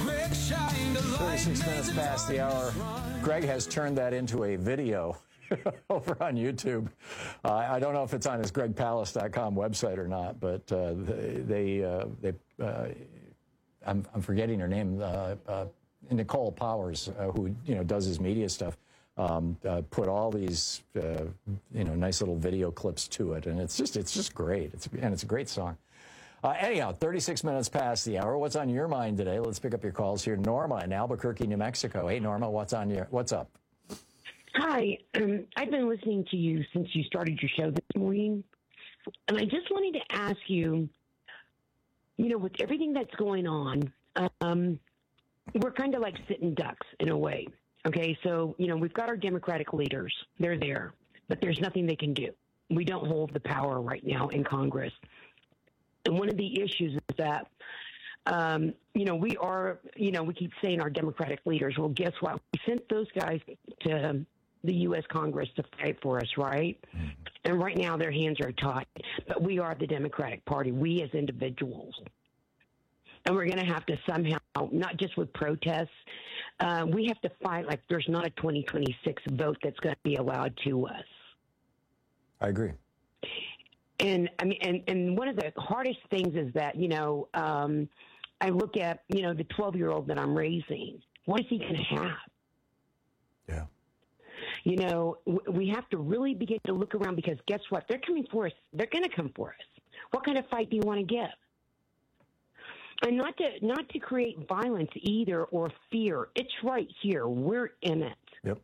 S11: thirty-six minutes past the hour. Greg has turned that into a video over on YouTube. Uh, I don't know if it's on his greg palast dot com website or not, but uh, they, they, uh, they uh, I'm, I'm forgetting her name, uh, uh, Nicole Powers, uh, who you know does his media stuff, um, uh, put all these uh, you know nice little video clips to it, and it's just it's just great. It's and it's a great song. Uh, anyhow, thirty-six minutes past the hour. What's on your mind today? Let's pick up your calls here. Norma in Albuquerque, New Mexico. Hey, Norma, what's on your? What's up?
S13: Hi. Um, I've been listening to you since you started your show this morning, and I just wanted to ask you, you know, with everything that's going on, um, we're kind of like sitting ducks in a way. Okay, so you know, we've got our Democratic leaders; they're there, but there's nothing they can do. We don't hold the power right now in Congress. And one of the issues is that, um, you know, we are, you know, we keep saying our Democratic leaders. Well, guess what? We sent those guys to the U S Congress to fight for us, right? Mm-hmm. And right now their hands are tied. But we are the Democratic Party, we as individuals. And we're going to have to somehow, not just with protests, uh, we have to fight like there's not a twenty twenty-six vote that's going to be allowed to us.
S11: I agree.
S13: And I mean, and, and one of the hardest things is that, you know, um, I look at, you know, the twelve year old that I'm raising. What is he going to have?
S11: Yeah.
S13: You know, w- we have to really begin to look around, because guess what? They're coming for us. They're going to come for us. What kind of fight do you want to give? And not to, not to create violence either, or fear. It's right here. We're in it.
S11: Yep.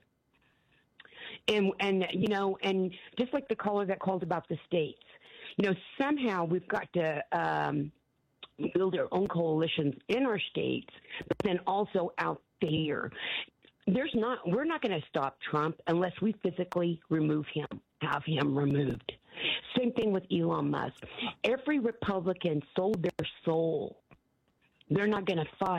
S13: And, and, you know, and just like the caller that called about the states, you know, somehow we've got to um, build our own coalitions in our states, but then also out there. There's not, we're not going to stop Trump unless we physically remove him, have him removed. Same thing with Elon Musk. Every Republican sold their soul. They're not going to fight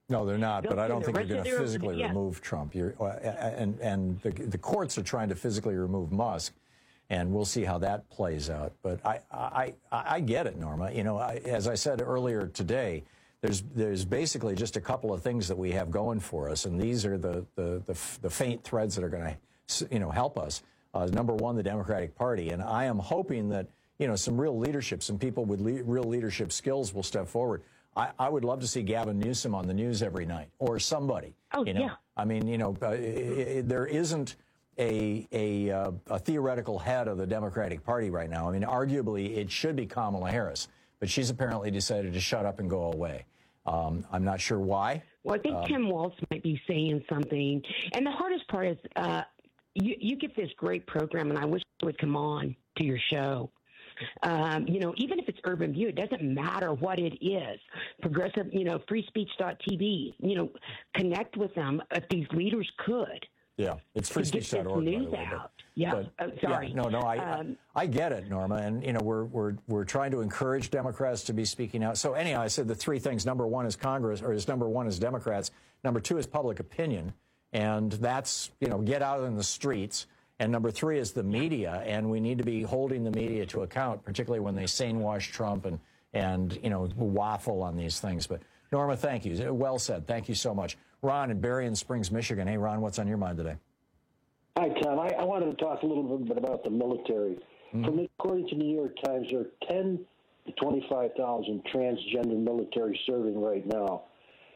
S11: No, they're not. But I don't think
S13: the
S11: you're going
S13: rest
S11: to
S13: of their-
S11: physically
S13: yeah.
S11: remove Trump. You're, uh, and and the, the courts are trying to physically remove Musk, and we'll see how that plays out. But I I, I, I get it, Norma. You know, I, as I said earlier today, there's there's basically just a couple of things that we have going for us, and these are the the the, the faint threads that are going to you know help us. Uh, number one, the Democratic Party, and I am hoping that you know some real leadership, some people with le- real leadership skills will step forward. I, I would love to see Gavin Newsom on the news every night, or somebody.
S13: Oh,
S11: you know?
S13: yeah.
S11: I mean, you know, uh, i i there isn't a a, uh, a theoretical head of the Democratic Party right now. I mean, arguably, it should be Kamala Harris, but she's apparently decided to shut up and go away. Um, I'm not sure why.
S13: Well, I think
S11: um,
S13: Tim Walz might be saying something. And the hardest part is uh, you, you get this great program, and I wish it would come on to your show. Um, you know, even if it's Urban View, it doesn't matter what it is. Progressive, you know, free speech dot T V, you know, connect with them if these leaders could.
S11: Yeah, it's free speech dot org.
S13: News
S11: by the way, but-
S13: out. Yeah,
S11: but-
S13: uh, sorry.
S11: Yeah, no, no, I,
S13: Um,
S11: I I get it, Norma, and you know we're we're we're trying to encourage Democrats to be speaking out. So anyhow, I said the three things. Number one is Congress, or is number one is Democrats. Number two is public opinion, and that's you know get out in the streets. And number three is the media, and we need to be holding the media to account, particularly when they sane-wash Trump and and you know waffle on these things. But Norma, thank you. Well said. Thank you so much. Ron in Berrien Springs, Michigan. Hey, Ron, what's on your mind today?
S4: Hi, Tom. I, I wanted to talk a little bit about the military.
S11: Mm.
S4: From according to the New York Times, there are ten to twenty-five thousand transgender military serving right now.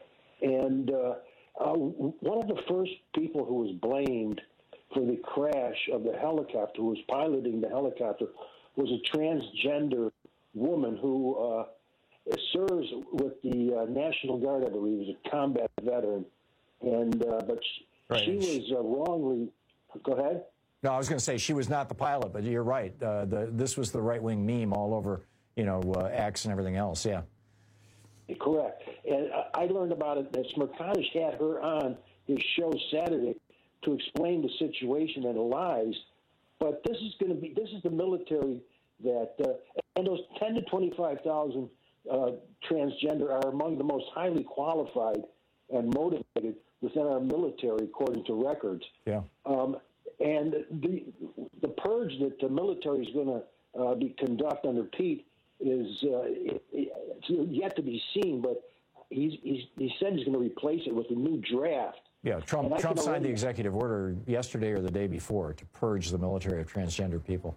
S4: And uh, uh, one of the first people who was blamed for the crash of the helicopter, who was piloting the helicopter, was a transgender woman who uh, serves with the uh, National Guard, I believe, is a combat veteran. And uh, but she,
S11: Right.
S4: she was uh, wrongly. Go ahead.
S11: No, I was going to say she was not the pilot, but you're right. Uh, the, this was the right-wing meme all over, you know, uh, X and everything else. Yeah.
S4: Correct. And I learned about it that Smerconish had her on his show Saturday to explain the situation and the lies. But this is going to be, this is the military that, uh, and those ten to twenty-five thousand uh, transgender are among the most highly qualified and motivated within our military, according to records.
S11: Yeah.
S4: Um, and the the purge that the military is going to uh, be conduct under Pete is uh, it, it's yet to be seen. But he's, he's he said he's going to replace it with a new draft.
S11: Yeah, Trump,
S4: And I
S11: Trump
S4: can
S11: signed
S4: already-
S11: the executive order yesterday or the day before to purge the military of transgender people.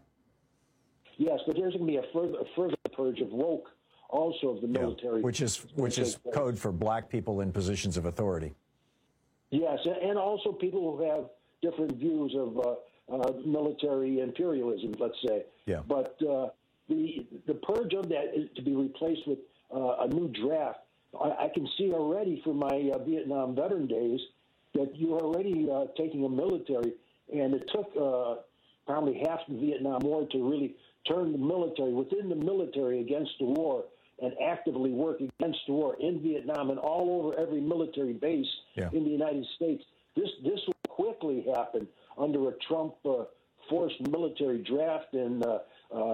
S4: Yes, but there's going to be a further a further purge of woke, also of the military,
S11: Which is which is code for black people in positions of authority.
S4: Yes, and also people who have different views of uh, uh, military imperialism, let's say.
S11: Yeah.
S4: But uh, the the purge of that is to be replaced with uh, a new draft. I, I can see already from my uh, Vietnam veteran days that you're already uh, taking a military, and it took uh, probably half the Vietnam War to really turn the military within the military against the war and actively work against the war in Vietnam and all over every military base
S11: Yeah.
S4: in the United States. This this will quickly happen under a Trump uh, forced military draft and uh, uh,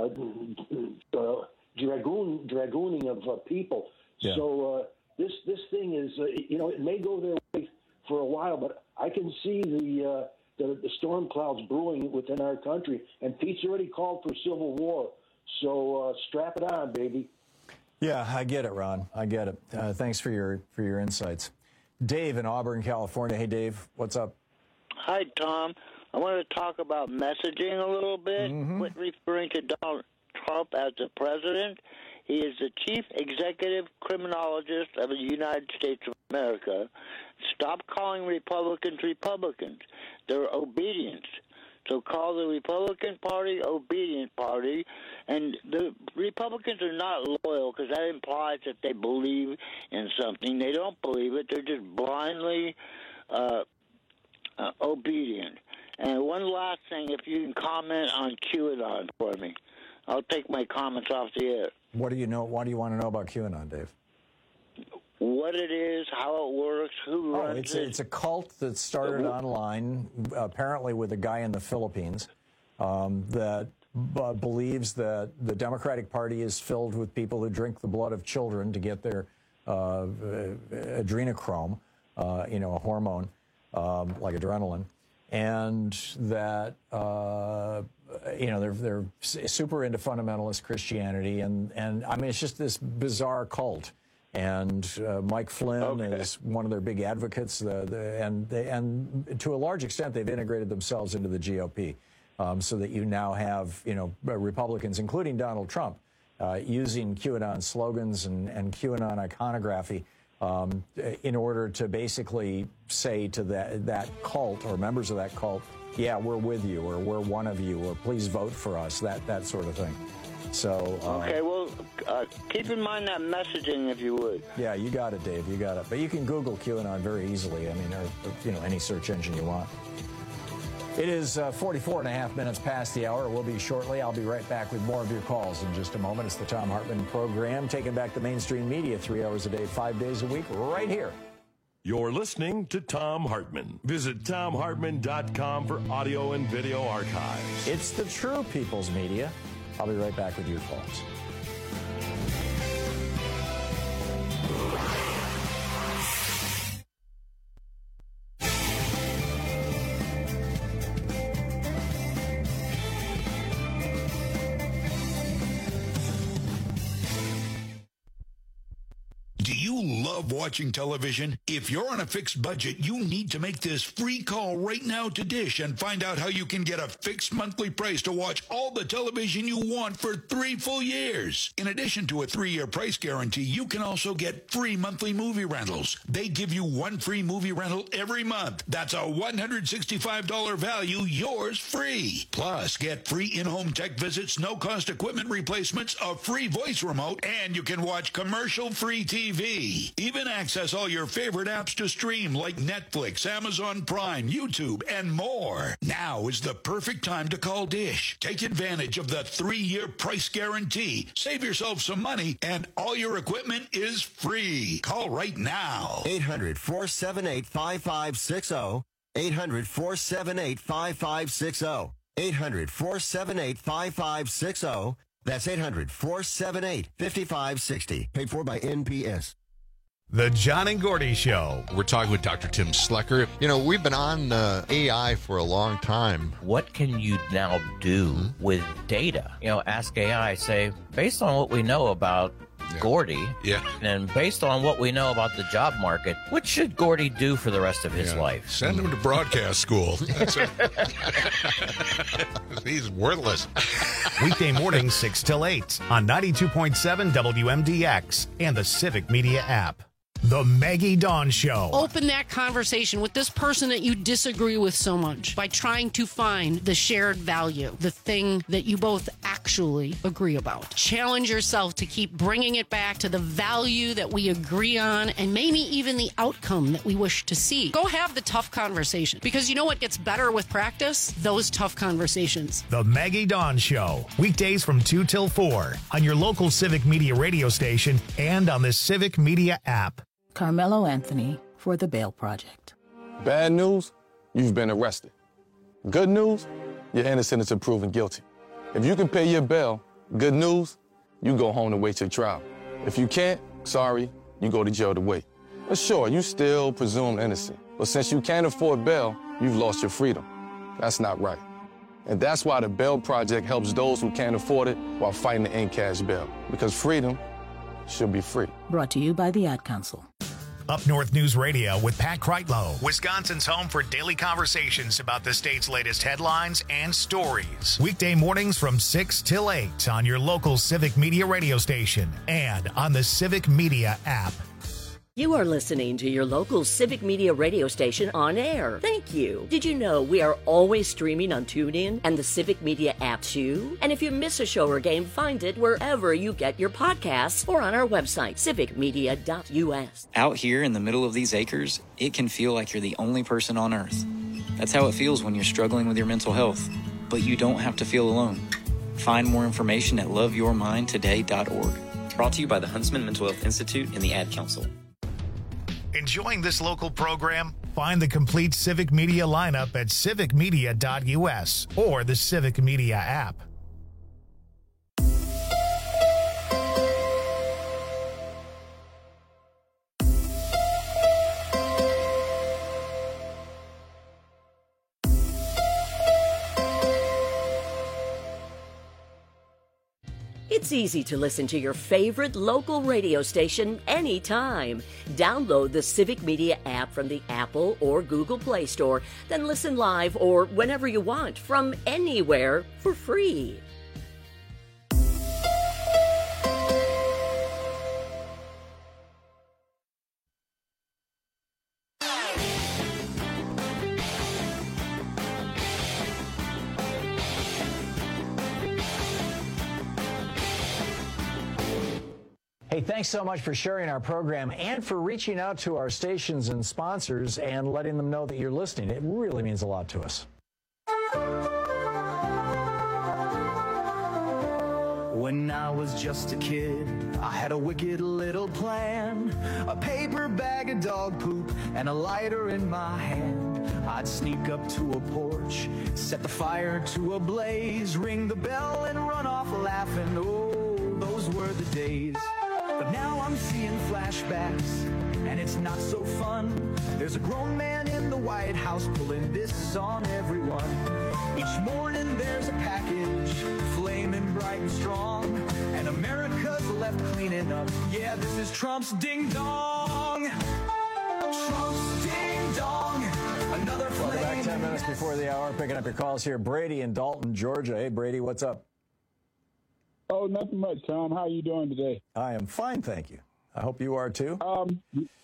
S4: uh, dragoon dragooning of uh, people.
S11: Yeah.
S4: So uh, this this thing is uh, you know it may go their way for a while, but I can see the. Uh, The, the storm clouds brewing within our country, and Pete's already called for civil war. So uh, strap it on, baby.
S11: Yeah, I get it, Ron. I get it. Uh, thanks for your for your insights. Dave in Auburn, California. Hey, Dave, what's up?
S16: Hi, Tom. I want to talk about messaging a little bit.
S11: Mm-hmm.
S16: Quit referring to Donald Trump as the president. He is the chief executive criminologist of the United States of America. Stop calling Republicans Republicans. They're obedience. So call the Republican Party obedient party. And the Republicans are not loyal because that implies that they believe in something. They don't believe it. They're just blindly uh, uh, obedient. And one last thing, if you can comment on QAnon for me. I'll take my comments off the air.
S11: What do you know? What do you want to know about QAnon, Dave?
S16: What it is, how it works, who
S11: Oh,
S16: runs
S11: it's
S16: it.
S11: a, it's a cult that started online, apparently with a guy in the Philippines, um, that b- believes that the Democratic Party is filled with people who drink the blood of children to get their uh, adrenochrome, uh, you know, a hormone um, like adrenaline, and that uh, you know they're they're super into fundamentalist Christianity, and and I mean it's just this bizarre cult. And uh, Mike Flynn okay. is one of their big advocates, the, the, and they, and to a large extent they've integrated themselves into the G O P, um, so that you now have you know Republicans, including Donald Trump, uh, using QAnon slogans and, and QAnon iconography um, in order to basically say to that that cult or members of that cult, yeah, we're with you, or we're one of you, or please vote for us, that that sort of thing. So uh,
S16: okay, well, uh, keep in mind that messaging, if you would.
S11: Yeah, you got it, Dave. You got it. But you can Google QAnon very easily. I mean, or, or you know, any search engine you want. It is uh, forty-four and a half minutes past the hour. We'll be shortly. I'll be right back with more of your calls in just a moment. It's the Thom Hartmann program, taking back the mainstream media three hours a day, five days a week, right here.
S5: You're listening to Thom Hartmann. Visit thom hartmann dot com for audio and video archives.
S11: It's the true people's media. I'll be right back with your calls.
S3: Do you love watching television? If you're on a fixed budget, you need to make this free call right now to Dish and find out how you can get a fixed monthly price to watch all the television you want for three full years. In addition to a three-year price guarantee, you can also get free monthly movie rentals. They give you one free movie rental every month. That's a one hundred sixty-five dollars value, yours free. Plus, get free in-home tech visits, no-cost equipment replacements, a free voice remote, and you can watch commercial-free T V. Even access all your favorite apps to stream like Netflix, Amazon Prime, YouTube, and more. Now is the perfect time to call Dish. Take advantage of the three-year price guarantee. Save yourself some money, and all your equipment is free. Call right now.
S22: eight hundred, four seven eight, five five six zero. eight hundred, four seven eight, five five six zero. eight hundred, four seven eight, five five six zero. That's eight hundred, four seven eight, five five six zero. Paid for by N P S.
S2: The John and Gordy Show.
S17: We're talking with Doctor Tim Slecker. You know, we've been on uh, A I for a long time.
S23: What can you now do mm-hmm. with data? You know, ask A I, say, based on what we know about yeah. Gordy,
S17: yeah.
S23: and based on what we know about the job market, what should Gordy do for the rest of his
S17: yeah.
S23: life?
S17: Send him to broadcast school. That's it. He's worthless.
S2: Weekday mornings, six till eight on ninety-two point seven W M D X and the Civic Media app. The Maggie Dawn Show.
S24: Open that conversation with this person that you disagree with so much by trying to find the shared value, the thing that you both actually agree about. Challenge yourself to keep bringing it back to the value that we agree on and maybe even the outcome that we wish to see. Go have the tough conversation, because you know what gets better with practice? Those tough conversations.
S2: The Maggie Dawn Show. Weekdays from two till four on your local Civic Media radio station and on the Civic Media app.
S25: Carmelo Anthony for the Bail Project.
S26: Bad news, you've been arrested. Good news, you're innocent until proven guilty. If you can pay your bail, good news, you go home to wait your trial. If you can't, sorry, you go to jail to wait. But sure, you still presumed innocent. But since you can't afford bail, you've lost your freedom. That's not right. And that's why the Bail Project helps those who can't afford it while fighting to end cash bail. Because freedom should be free.
S25: Brought to you by the Ad Council.
S2: Up North News Radio with Pat Kreitlow, Wisconsin's home for daily conversations about the state's latest headlines and stories. Weekday mornings from six till eight on your local Civic Media radio station and on the Civic Media app.
S18: You are listening to your local Civic Media radio station on air. Thank you. Did you know we are always streaming on TuneIn and the Civic Media app too? And if you miss a show or game, find it wherever you get your podcasts or on our website, civic media dot U S.
S27: Out here in the middle of these acres, it can feel like you're the only person on earth. That's how it feels when you're struggling with your mental health. But you don't have to feel alone. Find more information at love your mind today dot org. Brought to you by the Huntsman Mental Health Institute and the Ad Council.
S2: Enjoying this local program? Find the complete Civic Media lineup at civic media dot U S or the Civic Media app.
S18: It's easy to listen to your favorite local radio station anytime. Download the Civic Media app from the Apple or Google Play Store, then listen live or whenever you want from anywhere for free.
S11: Hey, thanks so much for sharing our program and for reaching out to our stations and sponsors and letting them know that you're listening. It really means a lot to us.
S6: When I was just a kid, I had a wicked little plan. A paper bag of dog poop and a lighter in my hand. I'd sneak up to a porch, set the fire to a blaze, ring the bell and run off laughing. Oh, those were the days. But now I'm seeing flashbacks, and it's not so fun. There's a grown man in the White House pulling this on everyone. Each morning there's a package, flaming bright and strong, and America's left cleaning up. Yeah, this is Trump's ding-dong. Trump's ding-dong. Another flame.
S11: Welcome back ten minutes before the hour. Picking up your calls here. Brady in Dalton, Georgia. Hey, Brady, what's up?
S7: Oh, nothing much, Tom. How are you doing today?
S11: I am fine, thank you. I hope you are, too.
S7: Um,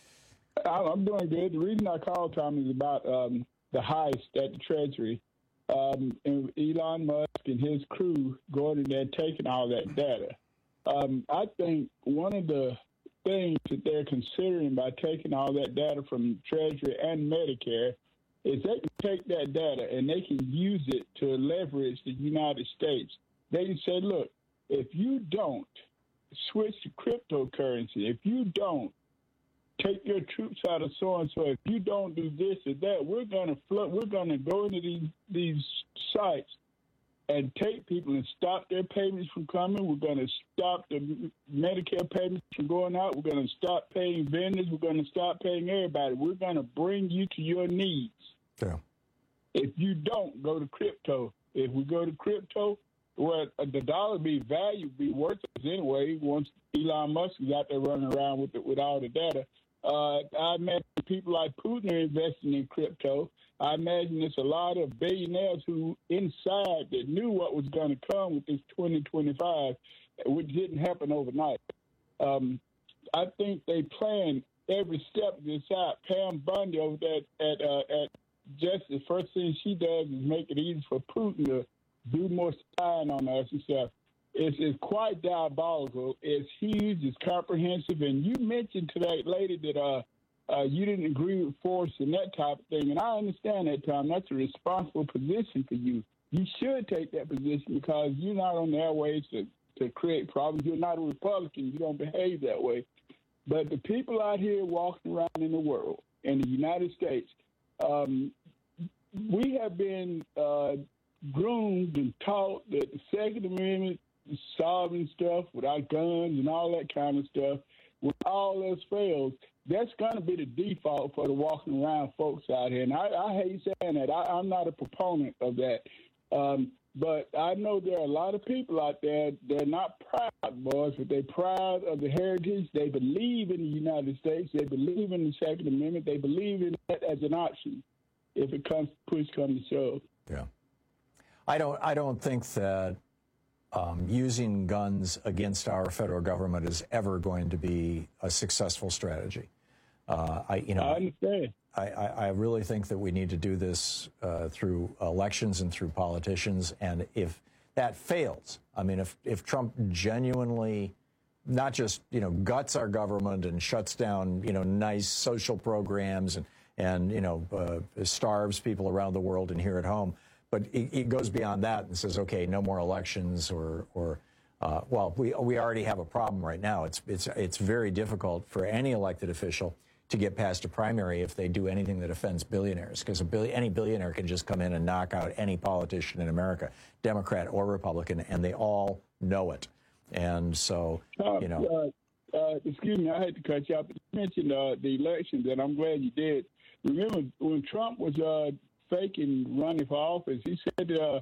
S7: I'm doing good. The reason I called, Tom, is about um, the heist at the Treasury. Um, and Elon Musk and his crew going in there taking all that data. Um, I think one of the things that they're considering by taking all that data from Treasury and Medicare is they can take that data and they can use it to leverage the United States. They can say, look, if you don't switch to cryptocurrency, if you don't take your troops out of so and so, if you don't do this or that, we're gonna flood, we're gonna go into these these sites and take people and stop their payments from coming. We're gonna stop the Medicare payments from going out. We're gonna stop paying vendors. We're gonna stop paying everybody. We're gonna bring you to your needs.
S11: Yeah.
S7: If you don't go to crypto, if we go to crypto, well, the dollar be value be worthless anyway. Once Elon Musk is out there running around with it, with all the data, uh, I imagine people like Putin are investing in crypto. I imagine there's a lot of billionaires who inside that knew what was going to come with this twenty twenty-five, which didn't happen overnight. Um, I think they planned every step of this out. Pam Bundy over there at uh, at Justice, first thing she does is make it easy for Putin to do more spying on us and stuff. It's, it's quite diabolical. It's huge. It's comprehensive. And you mentioned to that lady that uh, uh, you didn't agree with force and that type of thing. And I understand that, Tom. That's a responsible position for you. You should take that position because you're not on the airways to, to create problems. You're not a Republican. You don't behave that way. But the people out here walking around in the world, in the United States, um, we have been uh, groomed and taught that the Second Amendment is solving stuff without guns and all that kind of stuff. When all else fails, that's going to be the default for the walking around folks out here. And I, I hate saying that. I, I'm not a proponent of that. Um, but I know there are a lot of people out there, they're not proud, boys, but they're proud of the heritage. They believe in the United States. They believe in the Second Amendment. They believe in that as an option if it comes push comes to shove.
S11: Yeah. I don't, I don't think that um, using guns against our federal government is ever going to be a successful strategy. Uh, I, you know,
S7: I understand.
S11: I, I, I really think that we need to do this uh, through elections and through politicians. And if that fails, I mean, if, if Trump genuinely not just, you know, guts our government and shuts down, you know, nice social programs and, and you know, uh, starves people around the world and here at home, but it, it goes beyond that and says, okay, no more elections or, or uh, well, we, we already have a problem right now. It's, it's, it's very difficult for any elected official to get past a primary if they do anything that offends billionaires, because a billion, any billionaire can just come in and knock out any politician in America, Democrat or Republican, and they all know it. And so,
S7: uh,
S11: you know.
S7: Uh, uh, excuse me, I had to cut you off. You mentioned uh, the elections, and I'm glad you did. Remember, when Trump was uh, faking running for office, he said uh,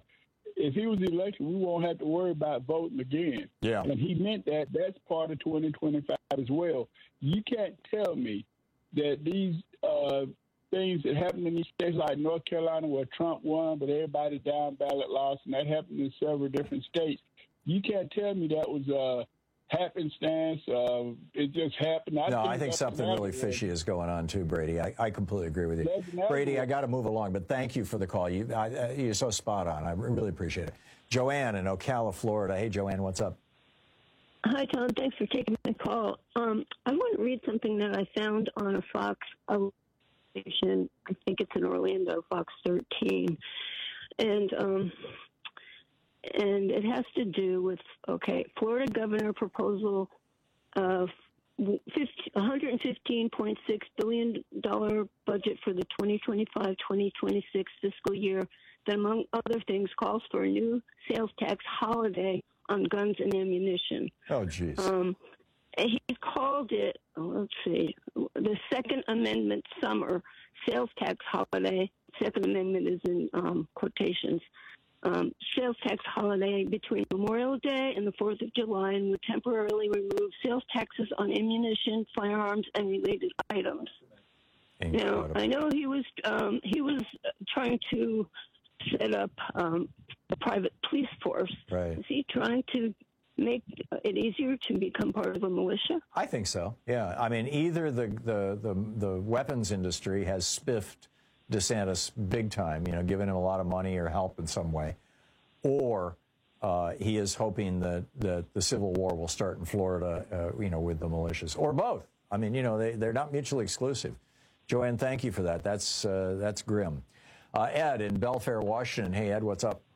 S7: if he was elected, we won't have to worry about voting again.
S11: Yeah.
S7: And he meant that. That's part of twenty twenty-five as well. You can't tell me that these uh, things that happen in these states like North Carolina where Trump won, but everybody down ballot lost, and that happened in several different states. You can't tell me that was a happenstance. Uh, it just happened. I
S11: no,
S7: think
S11: I think something really fishy is going on too, Brady. I, I completely agree with you. Brady, I got to move along, but thank you for the call. You, I, you're so spot on. I really appreciate it. Joanne in Ocala, Florida. Hey, Joanne, what's up?
S1: Hi, Tom. Thanks for taking my call. Um, I want to read something that I found on a Fox station. I think it's in Orlando, Fox thirteen. And um, and it has to do with, okay, Florida governor proposal of one hundred fifteen point six billion dollars budget for the twenty twenty-five twenty twenty-six fiscal year that, among other things, calls for a new sales tax holiday on guns and ammunition.
S11: Oh, geez.
S1: Um, he called it, let's see, the Second Amendment Summer Sales Tax Holiday. Second Amendment is in um, quotations. Um, sales tax holiday between Memorial Day and the fourth of July, and would temporarily remove sales taxes on ammunition, firearms, and related items. Incredible. Now, I know he was um, he was trying to set up um, a private police force.
S11: Right.
S1: Is he trying to make it easier to become part of a militia?
S11: I think so. Yeah. I mean, either the the the, the weapons industry has spiffed DeSantis big time, you know, giving him a lot of money or help in some way, or uh, he is hoping that, that the Civil War will start in Florida, uh, you know, with the militias, or both. I mean, you know, they, they're not mutually exclusive. Joanne, thank you for that. That's, uh, that's grim. Uh, Ed in Belfair, Washington. Hey, Ed, what's up?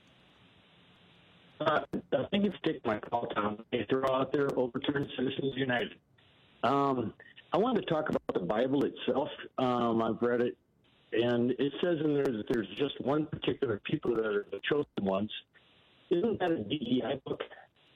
S8: Uh, I think it's take my call, Tom. They throw out there, overturn Citizens United. Um, I wanted to talk about the Bible itself. Um, I've read it. And it says in there that there's just one particular people that are the chosen ones. Isn't that a D E I book?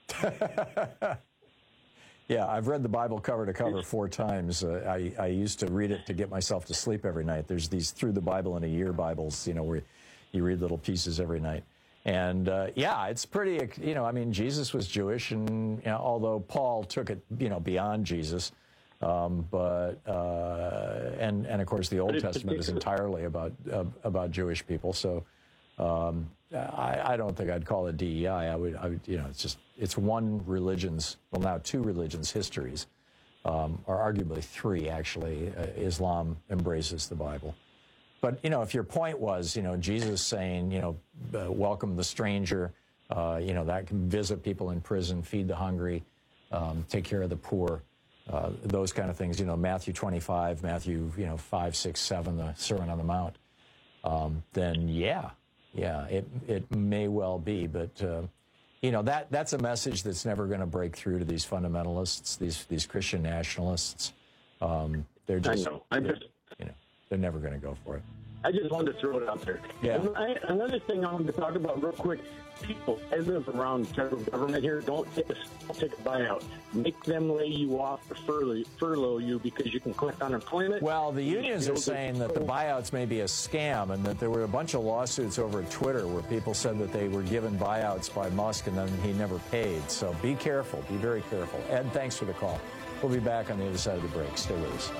S11: Yeah, I've read the Bible cover to cover four times. Uh, I, I used to read it to get myself to sleep every night. There's these Through the Bible in a Year Bibles, you know, where you read little pieces every night. And, uh, yeah, it's pretty, you know, I mean, Jesus was Jewish, and you know, although Paul took it, you know, beyond Jesus. Um, but uh, and and of course the Old Testament is entirely about uh, about Jewish people. So um, I, I don't think I'd call it D E I. I would, I would, you know, it's just it's one religion's, well now two religions' histories, um, or arguably three actually. Uh, Islam embraces the Bible, but you know, if your point was, you know, Jesus saying, you know, uh, welcome the stranger, uh, you know, that can visit people in prison, feed the hungry, um, take care of the poor. Uh, those kind of things, you know, Matthew twenty-five, Matthew, you know, five, six, seven, the Sermon on the Mount, um, then yeah, yeah, it it may well be. But, uh, you know, that that's a message that's never going to break through to these fundamentalists, these these Christian nationalists. Um, they're just,
S8: I know. I just,
S11: you know, they're never going to go for it.
S8: I just wanted to throw it out there.
S11: Yeah.
S8: And I, another thing I wanted to talk about real quick, people I live around federal government here, don't take a, don't take a buyout. Make them lay you off or furlough, furlough you because you can collect unemployment.
S11: Well, the unions are saying that the buyouts may be a scam, and that there were a bunch of lawsuits over at Twitter where people said that they were given buyouts by Musk and then he never paid. So be careful. Be very careful. Ed, thanks for the call. We'll be back on the other side of the break. Stay with us.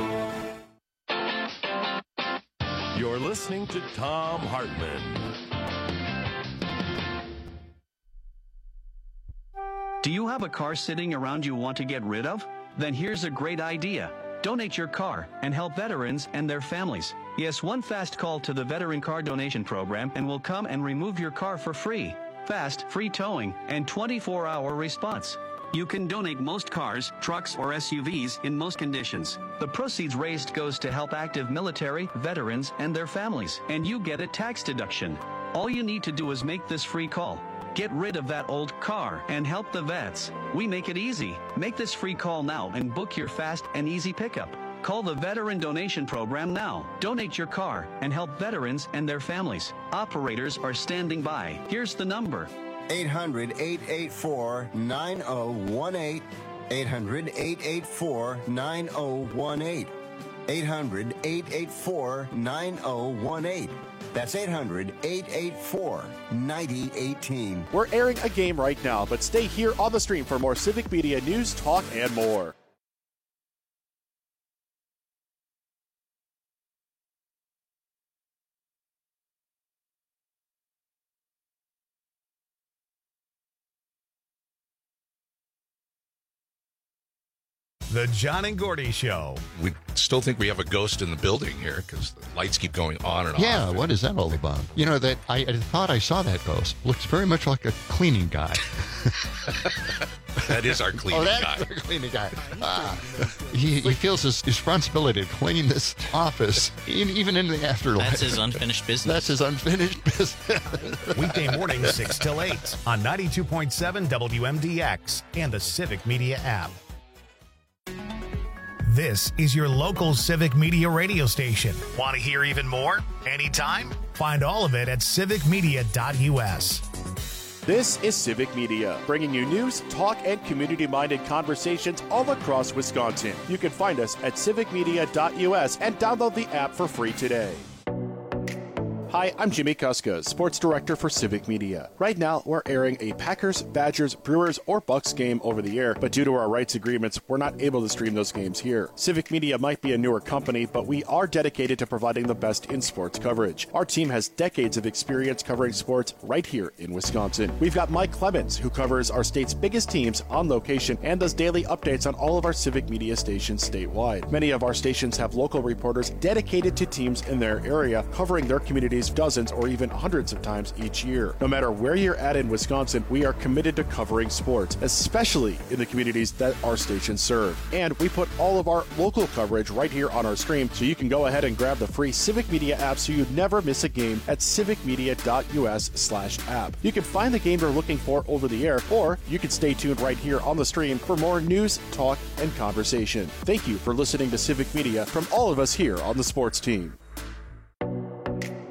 S5: You're listening to Thom Hartmann.
S9: Do you have a car sitting around you want to get rid of? Then here's a great idea. Donate your car and help veterans and their families. Yes, one fast call to the Veteran Car Donation Program and we'll come and remove your car for free. Fast, free towing, and twenty-four hour response. You can donate most cars, trucks, or S U Vs in most conditions. The proceeds raised goes to help active military, veterans, and their families, and you get a tax deduction. All you need to do is make this free call. Get rid of that old car and help the vets. We make it easy. Make this free call now and book your fast and easy pickup. Call the Veteran Donation Program now. Donate your car and help veterans and their families. Operators are standing by. Here's the number.
S22: eight hundred, eight eight four, nine oh one eight. eight hundred, eight eight four, nine oh one eight. eight hundred, eight eight four, nine oh one eight. That's eight hundred, eight eight four, nine zero one eight.
S10: We're airing a game right now, but stay here on the stream for more Civic Media news, talk, and more.
S2: The John and Gordy Show.
S12: We still think we have a ghost in the building here because the lights keep going on and
S17: Yeah,
S12: off.
S17: what is that all about? You know, that I, I thought I saw that ghost. Looks very much like a cleaning guy.
S12: That is our cleaning
S17: oh, that's
S12: guy.
S17: our cleaning guy. Ah, he, he feels his responsibility to clean this office, in, even in the afterlife.
S14: That's his unfinished business.
S17: That's his unfinished business.
S2: Weekday mornings, six till eight on ninety-two point seven W M D X and the Civic Media app. This is your local Civic Media radio station. Want to hear even more? Anytime? Find all of it at civic media dot U S.
S10: This is Civic Media, bringing you news, talk, and community-minded conversations all across Wisconsin. You can find us at civic media dot U S and download the app for free today. Hi, I'm Jimmy Kuska, Sports Director for Civic Media. Right now, we're airing a Packers, Badgers, Brewers, or Bucks game over the air, but due to our rights agreements, we're not able to stream those games here. Civic Media might be a newer company, but we are dedicated to providing the best in sports coverage. Our team has decades of experience covering sports right here in Wisconsin. We've got Mike Clemens, who covers our state's biggest teams on location and does daily updates on all of our Civic Media stations statewide. Many of our stations have local reporters dedicated to teams in their area, covering their communities dozens or even hundreds of times each year. No matter where you're at in Wisconsin, we are committed to covering sports, especially in the communities that our stations serve. And we put all of our local coverage right here on our stream, so you can go ahead and grab the free Civic Media app so you never miss a game at civic media dot U S slash app. You can find the game you're looking for over the air, or you can stay tuned right here on the stream for more news, talk, and conversation. Thank you for listening to Civic Media from all of us here on the sports team.